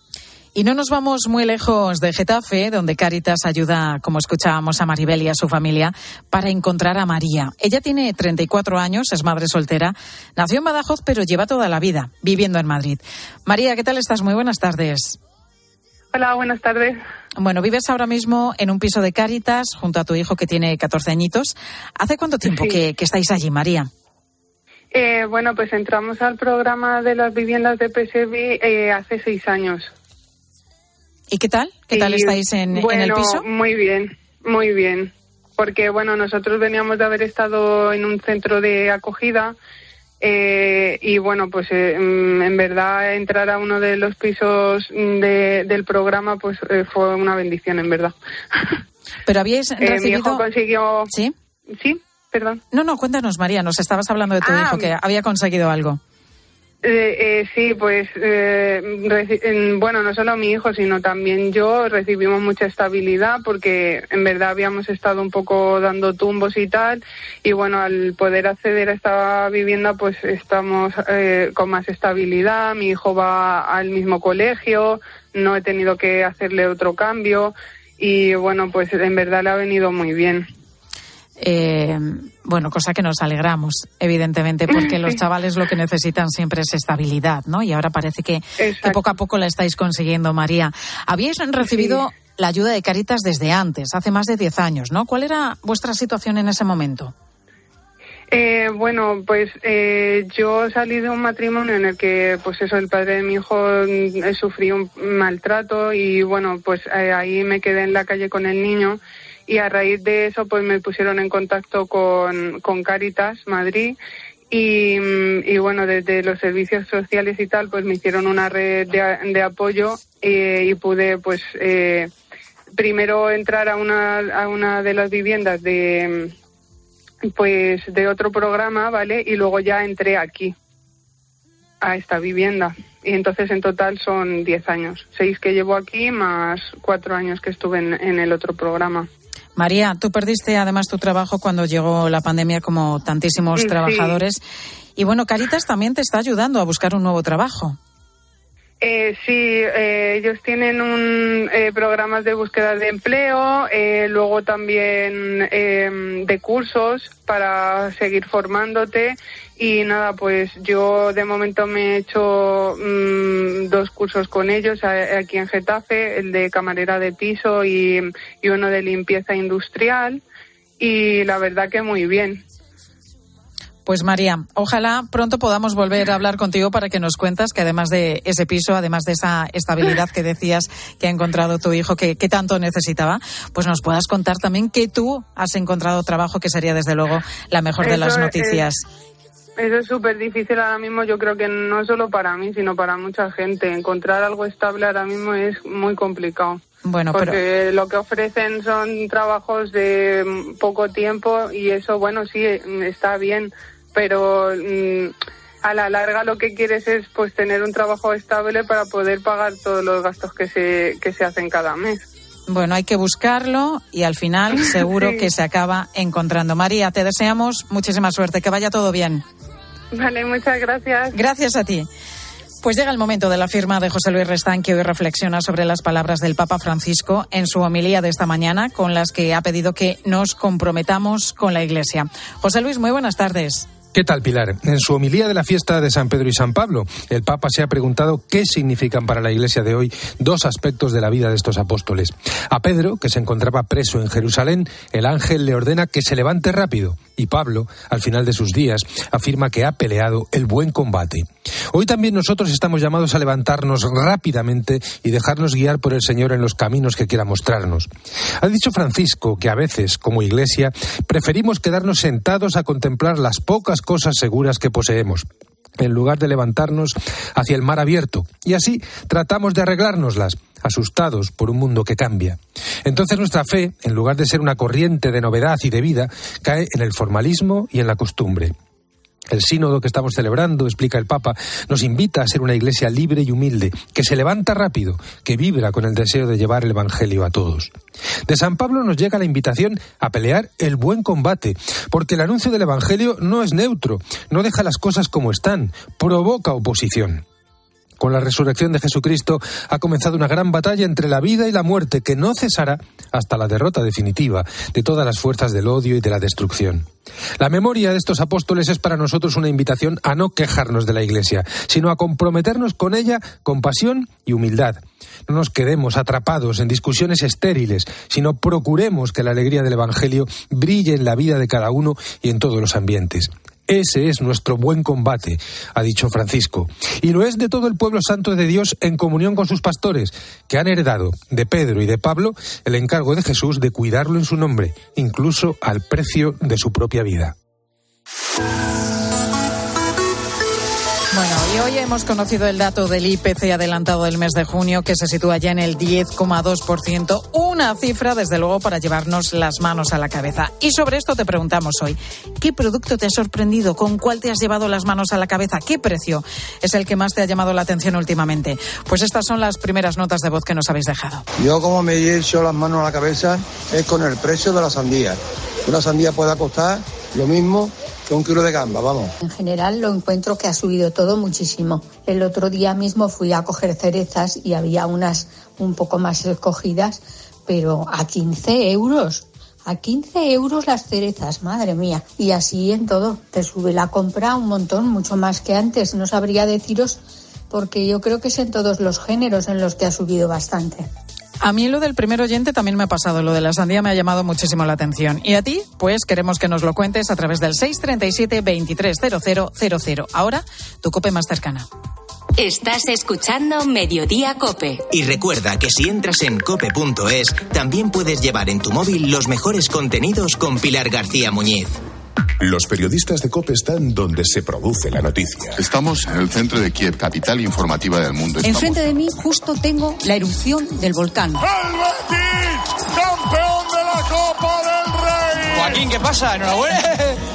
Y no nos vamos muy lejos de Getafe, donde Cáritas ayuda, como escuchábamos, a Maribel y a su familia para encontrar a María. Ella tiene 34 años, es madre soltera, nació en Badajoz, pero lleva toda la vida viviendo en Madrid. María, ¿qué tal estás? Muy buenas tardes. Hola, buenas tardes. Bueno, vives ahora mismo en un piso de Cáritas junto a tu hijo que tiene 14 añitos. ¿Hace cuánto tiempo que estáis allí, María? Bueno, pues entramos al programa de las viviendas de PSV hace 6 años. ¿Y qué tal? ¿Qué tal estáis en el piso? Muy bien, muy bien. Porque, bueno, nosotros veníamos de haber estado en un centro de acogida y, bueno, pues en verdad entrar a uno de los pisos del programa pues fue una bendición, en verdad. ¿Pero habíais recibido...? Mi hijo consiguió... ¿Sí? ¿Sí? Perdón. No, cuéntanos, María, nos estabas hablando de tu hijo, que había conseguido algo. Sí, pues bueno, no solo mi hijo, sino también yo recibimos mucha estabilidad porque en verdad habíamos estado un poco dando tumbos y tal, y bueno, al poder acceder a esta vivienda pues estamos con más estabilidad. Mi hijo va al mismo colegio, no he tenido que hacerle otro cambio y bueno, pues en verdad le ha venido muy bien. Bueno, cosa que nos alegramos, evidentemente, porque los chavales lo que necesitan siempre es estabilidad, ¿no? Y ahora parece que poco a poco la estáis consiguiendo, María. Habíais recibido la ayuda de Cáritas desde antes, hace más de 10 años, ¿no? ¿Cuál era vuestra situación en ese momento? Bueno, pues yo salí de un matrimonio en el que, pues eso, el padre de mi hijo sufrió un maltrato y bueno, pues ahí me quedé en la calle con el niño. Y a raíz de eso pues me pusieron en contacto con Cáritas Madrid y bueno, desde los servicios sociales y tal pues me hicieron una red de apoyo y pude pues primero entrar a una de las viviendas de otro programa, ¿vale? Y luego ya entré aquí a esta vivienda y entonces en total son 10 años, 6 que llevo aquí más 4 años que estuve en el otro programa. María, tú perdiste además tu trabajo cuando llegó la pandemia, como tantísimos trabajadores. Y bueno, Cáritas también te está ayudando a buscar un nuevo trabajo. Sí, ellos tienen programas de búsqueda de empleo, luego también de cursos para seguir formándote. Y nada, pues yo de momento me he hecho 2 cursos con ellos aquí en Getafe, el de camarera de piso y uno de limpieza industrial, y la verdad que muy bien. Pues María, ojalá pronto podamos volver a hablar contigo para que nos cuentas que además de ese piso, además de esa estabilidad que decías que ha encontrado tu hijo que tanto necesitaba, pues nos puedas contar también que tú has encontrado trabajo, que sería desde luego la mejor de las noticias. Eso es súper difícil ahora mismo, yo creo que no solo para mí, sino para mucha gente. Encontrar algo estable ahora mismo es muy complicado. Bueno, porque lo que ofrecen son trabajos de poco tiempo y eso, bueno, sí, está bien, pero a la larga lo que quieres es pues tener un trabajo estable para poder pagar todos los gastos que se hacen cada mes. Bueno, hay que buscarlo y al final seguro que se acaba encontrando. María, te deseamos muchísima suerte, que vaya todo bien. Vale, muchas gracias. Gracias a ti. Pues llega el momento de la firma de José Luis Restán, que hoy reflexiona sobre las palabras del Papa Francisco en su homilía de esta mañana, con las que ha pedido que nos comprometamos con la Iglesia. José Luis, muy buenas tardes. ¿Qué tal, Pilar? En su homilía de la fiesta de San Pedro y San Pablo, el Papa se ha preguntado qué significan para la Iglesia de hoy 2 aspectos de la vida de estos apóstoles. A Pedro, que se encontraba preso en Jerusalén, el ángel le ordena que se levante rápido, y Pablo, al final de sus días, afirma que ha peleado el buen combate. Hoy también nosotros estamos llamados a levantarnos rápidamente y dejarnos guiar por el Señor en los caminos que quiera mostrarnos. Ha dicho Francisco que a veces, como Iglesia, preferimos quedarnos sentados a contemplar las pocas cosas seguras que poseemos, en lugar de levantarnos hacia el mar abierto, y así tratamos de arreglárnoslas, asustados por un mundo que cambia. Entonces nuestra fe, en lugar de ser una corriente de novedad y de vida, cae en el formalismo y en la costumbre. El sínodo que estamos celebrando, explica el Papa, nos invita a ser una iglesia libre y humilde, que se levanta rápido, que vibra con el deseo de llevar el Evangelio a todos. De San Pablo nos llega la invitación a pelear el buen combate, porque el anuncio del Evangelio no es neutro, no deja las cosas como están, provoca oposición. Con la resurrección de Jesucristo ha comenzado una gran batalla entre la vida y la muerte que no cesará hasta la derrota definitiva de todas las fuerzas del odio y de la destrucción. La memoria de estos apóstoles es para nosotros una invitación a no quejarnos de la Iglesia, sino a comprometernos con ella con pasión y humildad. No nos quedemos atrapados en discusiones estériles, sino procuremos que la alegría del Evangelio brille en la vida de cada uno y en todos los ambientes. Ese es nuestro buen combate, ha dicho Francisco, y lo es de todo el pueblo santo de Dios en comunión con sus pastores, que han heredado de Pedro y de Pablo el encargo de Jesús de cuidarlo en su nombre, incluso al precio de su propia vida. Bueno, y hoy hemos conocido el dato del IPC adelantado del mes de junio, que se sitúa ya en el 10,2%, una cifra, desde luego, para llevarnos las manos a la cabeza. Y sobre esto te preguntamos hoy, ¿qué producto te ha sorprendido? ¿Con cuál te has llevado las manos a la cabeza? ¿Qué precio es el que más te ha llamado la atención últimamente? Pues estas son las primeras notas de voz que nos habéis dejado. Yo, como me he hecho las manos a la cabeza, es con el precio de la sandía. Una sandía puede costar lo mismo que 1 kilo de gamba, vamos. En general lo encuentro que ha subido todo muchísimo. El otro día mismo fui a coger cerezas y había unas un poco más escogidas, pero a 15 euros. A 15 euros las cerezas, madre mía. Y así en todo. Te sube la compra un montón, mucho más que antes. No sabría deciros, porque yo creo que es en todos los géneros en los que ha subido bastante. A mí lo del primer oyente también me ha pasado, lo de la sandía me ha llamado muchísimo la atención. Y a ti, pues queremos que nos lo cuentes a través del 637-230000. Ahora, tu COPE más cercana. Estás escuchando Mediodía COPE. Y recuerda que si entras en cope.es, también puedes llevar en tu móvil los mejores contenidos con Pilar García Muñiz. Los periodistas de COPE están donde se produce la noticia. Estamos en el centro de Kiev, capital informativa del mundo. Enfrente de mí justo tengo la erupción del volcán. ¡El Betis! ¡Campeón de la Copa del Rey! Joaquín, ¿qué pasa? ¡Enhorabuena!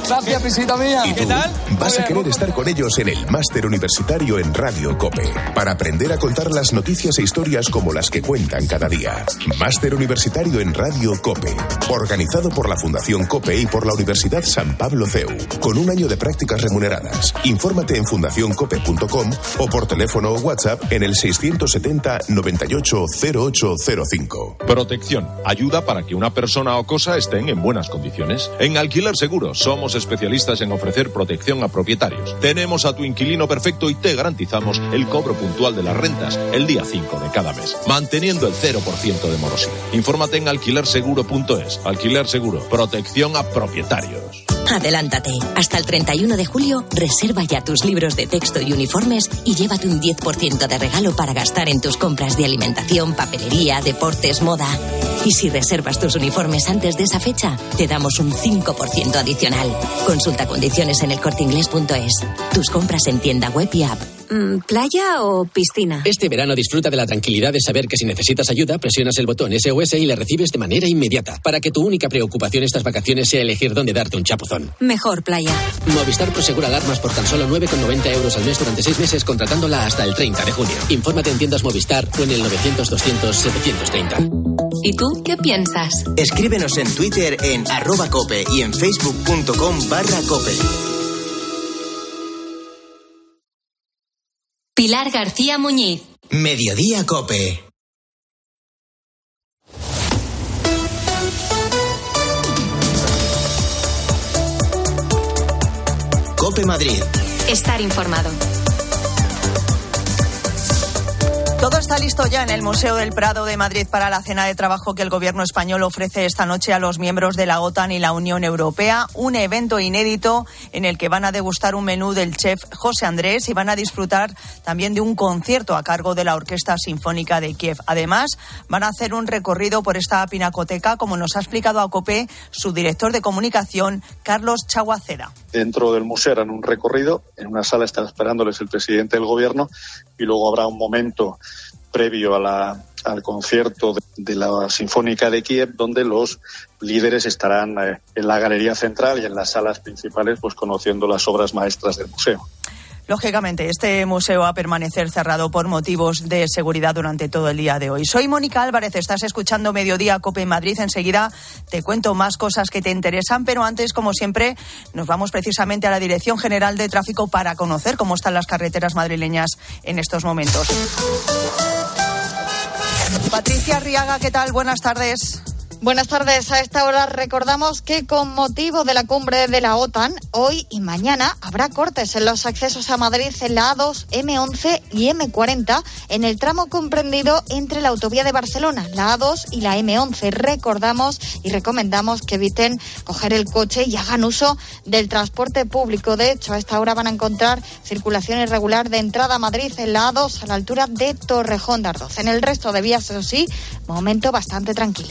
Gracias, visita mía. ¿Y tú? ¿Qué tal? Vas a querer estar con ellos en el Máster Universitario en Radio COPE para aprender a contar las noticias e historias como las que cuentan cada día. Máster Universitario en Radio COPE, organizado por la Fundación COPE y por la Universidad San Pablo CEU, con un año de prácticas remuneradas. Infórmate en fundacioncope.com o por teléfono o WhatsApp en el 670 98 0805. Protección. Ayuda para que una persona o cosa estén en buenas condiciones. En Alquiler Seguro somos especialistas en ofrecer protección a propietarios. Tenemos a tu inquilino perfecto y te garantizamos el cobro puntual de las rentas el día 5 de cada mes, manteniendo el 0% de morosidad. Infórmate en alquilerseguro.es. Alquiler Seguro. Protección a propietarios. Adelántate. Hasta el 31 de julio, reserva ya tus libros de texto y uniformes y llévate un 10% de regalo para gastar en tus compras de alimentación, papelería, deportes, moda. Y si reservas tus uniformes antes de esa fecha, te damos un 5% adicional. Consulta condiciones en elcorteinglés.es. Tus compras en tienda web y app. ¿Playa o piscina? Este verano disfruta de la tranquilidad de saber que si necesitas ayuda, presionas el botón SOS y la recibes de manera inmediata, para que tu única preocupación estas vacaciones sea elegir dónde darte un chapuzón. Mejor playa. Movistar Prosegura alarmas por tan solo 9,90 euros al mes durante 6 meses, contratándola hasta el 30 de junio. Infórmate en tiendas Movistar o en el 900-200-730. ¿Y tú qué piensas? Escríbenos en Twitter en @cope y en facebook.com/cope. Pilar García Muñiz. Mediodía Cope. Cope Madrid. Estar informado. Todo está listo ya en el Museo del Prado de Madrid para la cena de trabajo que el gobierno español ofrece esta noche a los miembros de la OTAN y la Unión Europea. Un evento inédito en el que van a degustar un menú del chef José Andrés y van a disfrutar también de un concierto a cargo de la Orquesta Sinfónica de Kiev. Además, van a hacer un recorrido por esta pinacoteca, como nos ha explicado a COPE su director de comunicación, Carlos Chaguacera. Dentro del museo harán un recorrido, en una sala estará esperándoles el presidente del gobierno y luego habrá un momento previo al concierto de la Sinfónica de Kiev, donde los líderes estarán en la galería central y en las salas principales, pues conociendo las obras maestras del museo. Lógicamente, este museo va a permanecer cerrado por motivos de seguridad durante todo el día de hoy. Soy Mónica Álvarez, estás escuchando Mediodía Cope en Madrid. Enseguida te cuento más cosas que te interesan, pero antes, como siempre, nos vamos precisamente a la Dirección General de Tráfico para conocer cómo están las carreteras madrileñas en estos momentos. Patricia Arriaga, ¿qué tal? Buenas tardes. Buenas tardes. A esta hora recordamos que con motivo de la cumbre de la OTAN, hoy y mañana habrá cortes en los accesos a Madrid en la A2, M11 y M40 en el tramo comprendido entre la autovía de Barcelona, la A2 y la M11. Recordamos y recomendamos que eviten coger el coche y hagan uso del transporte público. De hecho, a esta hora van a encontrar circulación irregular de entrada a Madrid en la A2 a la altura de Torrejón de Ardoz. En el resto de vías, eso sí, momento bastante tranquilo.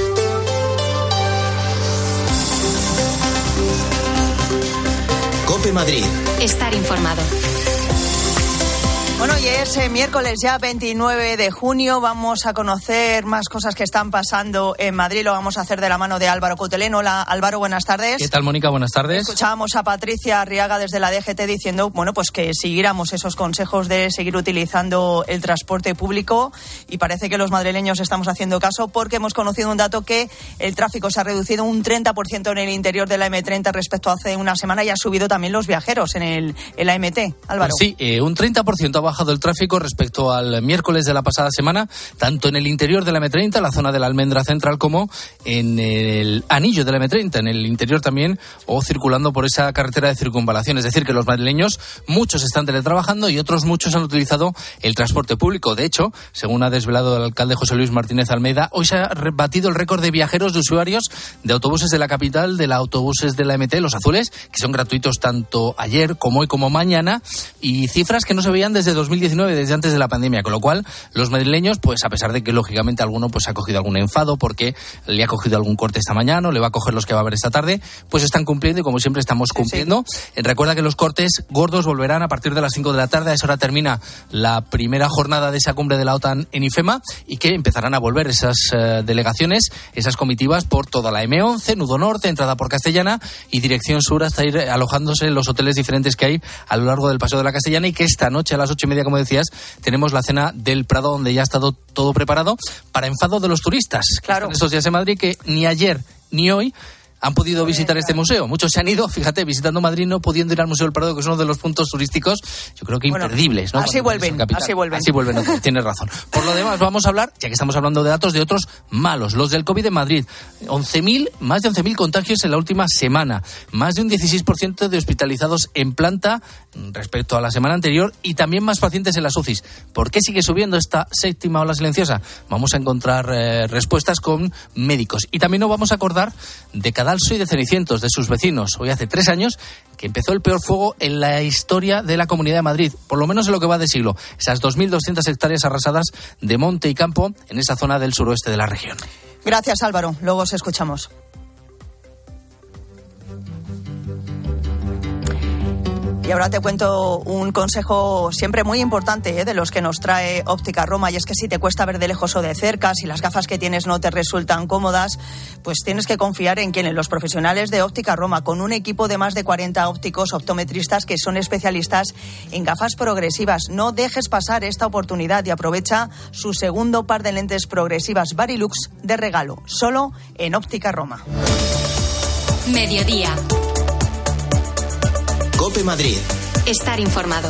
Cope Madrid. Estar informado. Bueno, y es miércoles ya 29 de junio. Vamos a conocer más cosas que están pasando en Madrid. Lo vamos a hacer de la mano de Álvaro Cotelén. Hola, Álvaro, buenas tardes. ¿Qué tal, Mónica? Buenas tardes. Escuchábamos a Patricia Arriaga desde la DGT diciendo, bueno, pues que siguiéramos esos consejos de seguir utilizando el transporte público, y parece que los madrileños estamos haciendo caso, porque hemos conocido un dato que el tráfico se ha reducido un 30% en el interior de la M30 respecto a hace una semana, y ha subido también los viajeros en la MT. Álvaro. Pues sí, un 30% ha bajado el tráfico respecto al miércoles de la pasada semana, tanto en el interior de la M30, la zona de la Almendra Central, como en el anillo de la M30, en el interior también, o circulando por esa carretera de circunvalación. Es decir, que los madrileños, muchos están teletrabajando y otros muchos han utilizado el transporte público. De hecho, según ha desvelado el alcalde José Luis Martínez Almeida, hoy se ha batido el récord de viajeros, de usuarios de autobuses de la capital, de los autobuses de la MT, los azules, que son gratuitos tanto ayer como hoy como mañana, y cifras que no se veían desde desde 2019, desde antes de la pandemia, con lo cual los madrileños, pues a pesar de que lógicamente alguno pues ha cogido algún enfado porque le ha cogido algún corte esta mañana o le va a coger los que va a haber esta tarde, pues están cumpliendo y como siempre estamos cumpliendo. Sí. Recuerda que los cortes gordos volverán a partir de las 5 de la tarde, a esa hora termina la primera jornada de esa cumbre de la OTAN en IFEMA y que empezarán a volver esas delegaciones, esas comitivas por toda la M11, nudo norte, entrada por Castellana y dirección sur hasta ir alojándose en los hoteles diferentes que hay a lo largo del Paseo de la Castellana, y que esta noche a las 8:30, como decías, tenemos la cena del Prado, donde ya ha estado todo preparado para enfado de los turistas. Claro. Estos días en Madrid que ni ayer ni hoy han podido visitar este museo. Muchos se han ido, fíjate, visitando Madrid, no pudiendo ir al Museo del Prado, que es uno de los puntos turísticos, yo creo que imperdibles, ¿no? Así vuelven. Así vuelven, tienes razón. Por lo demás, vamos a hablar, ya que estamos hablando de datos, de otros malos, los del COVID en Madrid. Más de 11.000 contagios en la última semana, más de un 16% de hospitalizados en planta respecto a la semana anterior y también más pacientes en las UCIs. ¿Por qué sigue subiendo esta séptima ola silenciosa? Vamos a encontrar respuestas con médicos. Y también nos vamos a acordar de Cadalso y de Cenicientos, de sus vecinos. Hoy hace 3 años que empezó el peor fuego en la historia de la Comunidad de Madrid, por lo menos en lo que va de siglo. Esas 2.200 hectáreas arrasadas de monte y campo en esa zona del suroeste de la región. Gracias, Álvaro. Luego os escuchamos. Y ahora te cuento un consejo siempre muy importante, de los que nos trae Óptica Roma, y es que si te cuesta ver de lejos o de cerca, si las gafas que tienes no te resultan cómodas, pues tienes que confiar en quienes, los profesionales de Óptica Roma, con un equipo de más de 40 ópticos optometristas que son especialistas en gafas progresivas. No dejes pasar esta oportunidad y aprovecha su segundo par de lentes progresivas Varilux de regalo, solo en Óptica Roma. Mediodía. COPE Madrid. Estar informado.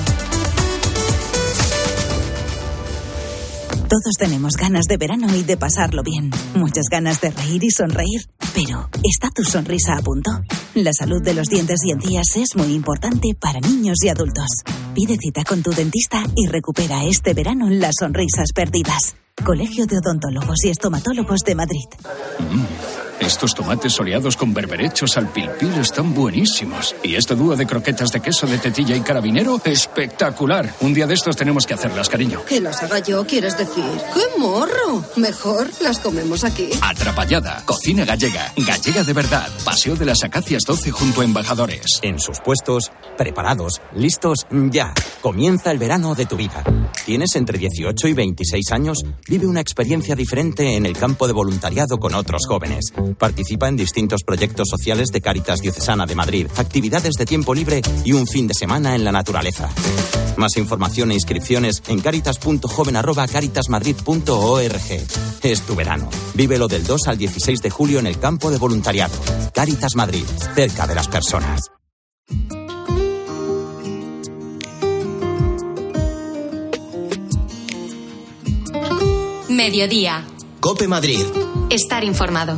Todos tenemos ganas de verano y de pasarlo bien. Muchas ganas de reír y sonreír. Pero, ¿está tu sonrisa a punto? La salud de los dientes y encías es muy importante para niños y adultos. Pide cita con tu dentista y recupera este verano las sonrisas perdidas. Colegio de Odontólogos y Estomatólogos de Madrid. Estos tomates soleados con berberechos al pil pil están buenísimos. Y este dúo de croquetas de queso de tetilla y carabinero, espectacular. Un día de estos tenemos que hacerlas, cariño. ¿Que las haga yo, quieres decir? ¡Qué morro! Mejor las comemos aquí. Atrapallada, cocina gallega. Gallega de verdad. Paseo de las Acacias 12 junto a Embajadores. En sus puestos, preparados, listos, ya. Comienza el verano de tu vida. ¿Tienes entre 18 y 26 años? Vive una experiencia diferente en el campo de voluntariado con otros jóvenes. Participa en distintos proyectos sociales de Cáritas Diocesana de Madrid, actividades de tiempo libre y un fin de semana en la naturaleza. Más información e inscripciones en caritas.joven@caritasmadrid.org. Es tu verano. Vívelo del 2 al 16 de julio en el campo de voluntariado. Cáritas Madrid, cerca de las personas. Mediodía. COPE Madrid. Estar informado.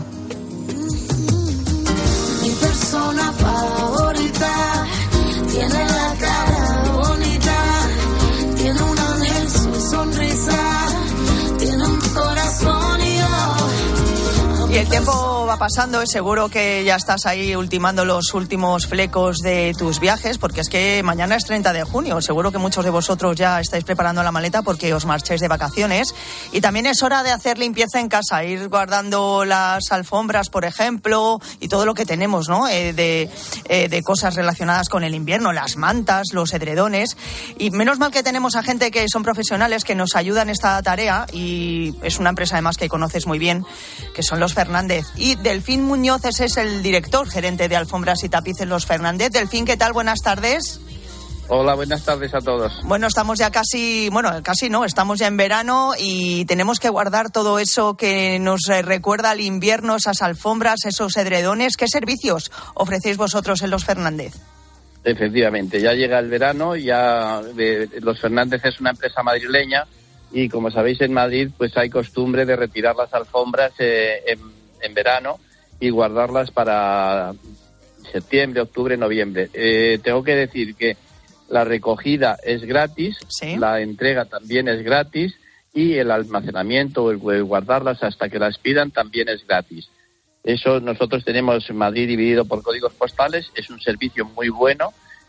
Mi persona favorita tiene la cara bonita, tiene un ángel, su sonrisa, tiene un corazón y yo. Y el tiempo va pasando, es seguro que ya estás ahí ultimando los últimos flecos de tus viajes, porque es que mañana es 30 de junio. Seguro que muchos de vosotros ya estáis preparando la maleta porque os marcháis de vacaciones. Y también es hora de hacer limpieza en casa, ir guardando las alfombras, por ejemplo, y todo lo que tenemos, ¿no? De cosas relacionadas con el invierno, las mantas, los edredones. Y menos mal que tenemos a gente que son profesionales que nos ayudan en esta tarea, y es una empresa además que conoces muy bien, que son los Fernández. Y Delfín Muñoz es el director gerente de alfombras y tapices Los Fernández. Delfín, ¿qué tal? Buenas tardes. Hola, buenas tardes a todos. Bueno, estamos ya estamos ya en verano y tenemos que guardar todo eso que nos recuerda al invierno, esas alfombras, esos edredones. ¿Qué servicios ofrecéis vosotros en Los Fernández? Efectivamente, ya llega el verano, Los Fernández es una empresa madrileña y, como sabéis, en Madrid pues hay costumbre de retirar las alfombras en verano y guardarlas para septiembre, octubre, noviembre. Tengo que decir que la recogida es gratis, ¿sí? La entrega también es gratis y el almacenamiento, el guardarlas hasta que las pidan también es gratis. Eso, nosotros tenemos Madrid dividido por códigos postales, es un servicio muy bueno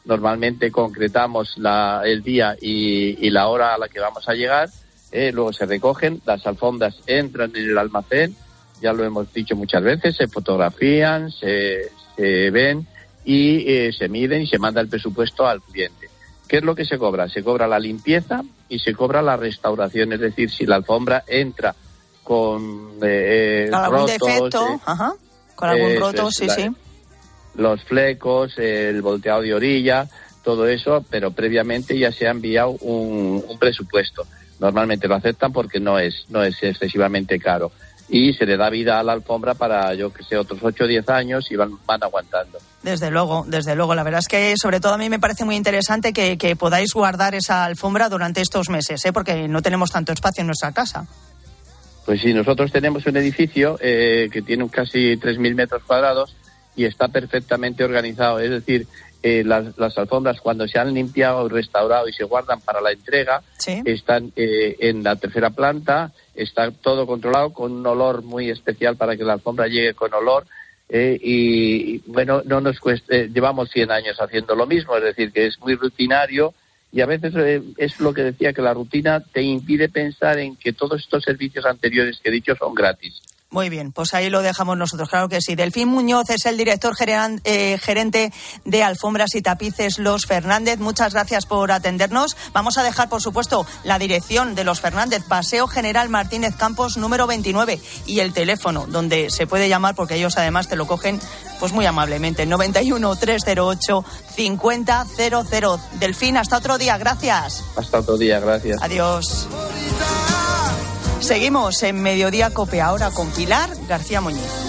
Normalmente concretamos el día y la hora a la que vamos a llegar, luego se recogen, las alfombras entran en el almacén, ya lo hemos dicho muchas veces, se fotografían, se ven y se miden y se manda el presupuesto al cliente. ¿Qué es lo que se cobra? Se cobra la limpieza y se cobra la restauración, es decir, si la alfombra entra con algún rotos, defecto, con algún roto, sí. Los flecos, el volteado de orilla, todo eso, pero previamente ya se ha enviado un presupuesto. Normalmente lo aceptan porque no es excesivamente caro. Y se le da vida a la alfombra para, yo que sé, otros 8 o 10 años y van aguantando. Desde luego. La verdad es que, sobre todo, a mí me parece muy interesante que podáis guardar esa alfombra durante estos meses, porque no tenemos tanto espacio en nuestra casa. Pues sí, nosotros tenemos un edificio que tiene casi 3.000 metros cuadrados y está perfectamente organizado. Es decir, las alfombras, cuando se han limpiado, restaurado y se guardan para la entrega, ¿sí?, están en la tercera planta. Está todo controlado con un olor muy especial para que la alfombra llegue con olor. Y bueno, no nos cuesta, llevamos 100 años haciendo lo mismo, es decir, que es muy rutinario y a veces es lo que decía, que la rutina te impide pensar en que todos estos servicios anteriores que he dicho son gratis. Muy bien, pues ahí lo dejamos nosotros, claro que sí. Delfín Muñoz es el director gerente de Alfombras y Tapices Los Fernández. Muchas gracias por atendernos. Vamos a dejar, por supuesto, la dirección de Los Fernández, Paseo General Martínez Campos, número 29, y el teléfono donde se puede llamar, porque ellos además te lo cogen pues muy amablemente, 91 308 5000. Delfín, hasta otro día, gracias. Hasta otro día, gracias. Adiós. Seguimos en Mediodía COPE, ahora con Pilar García Muñiz.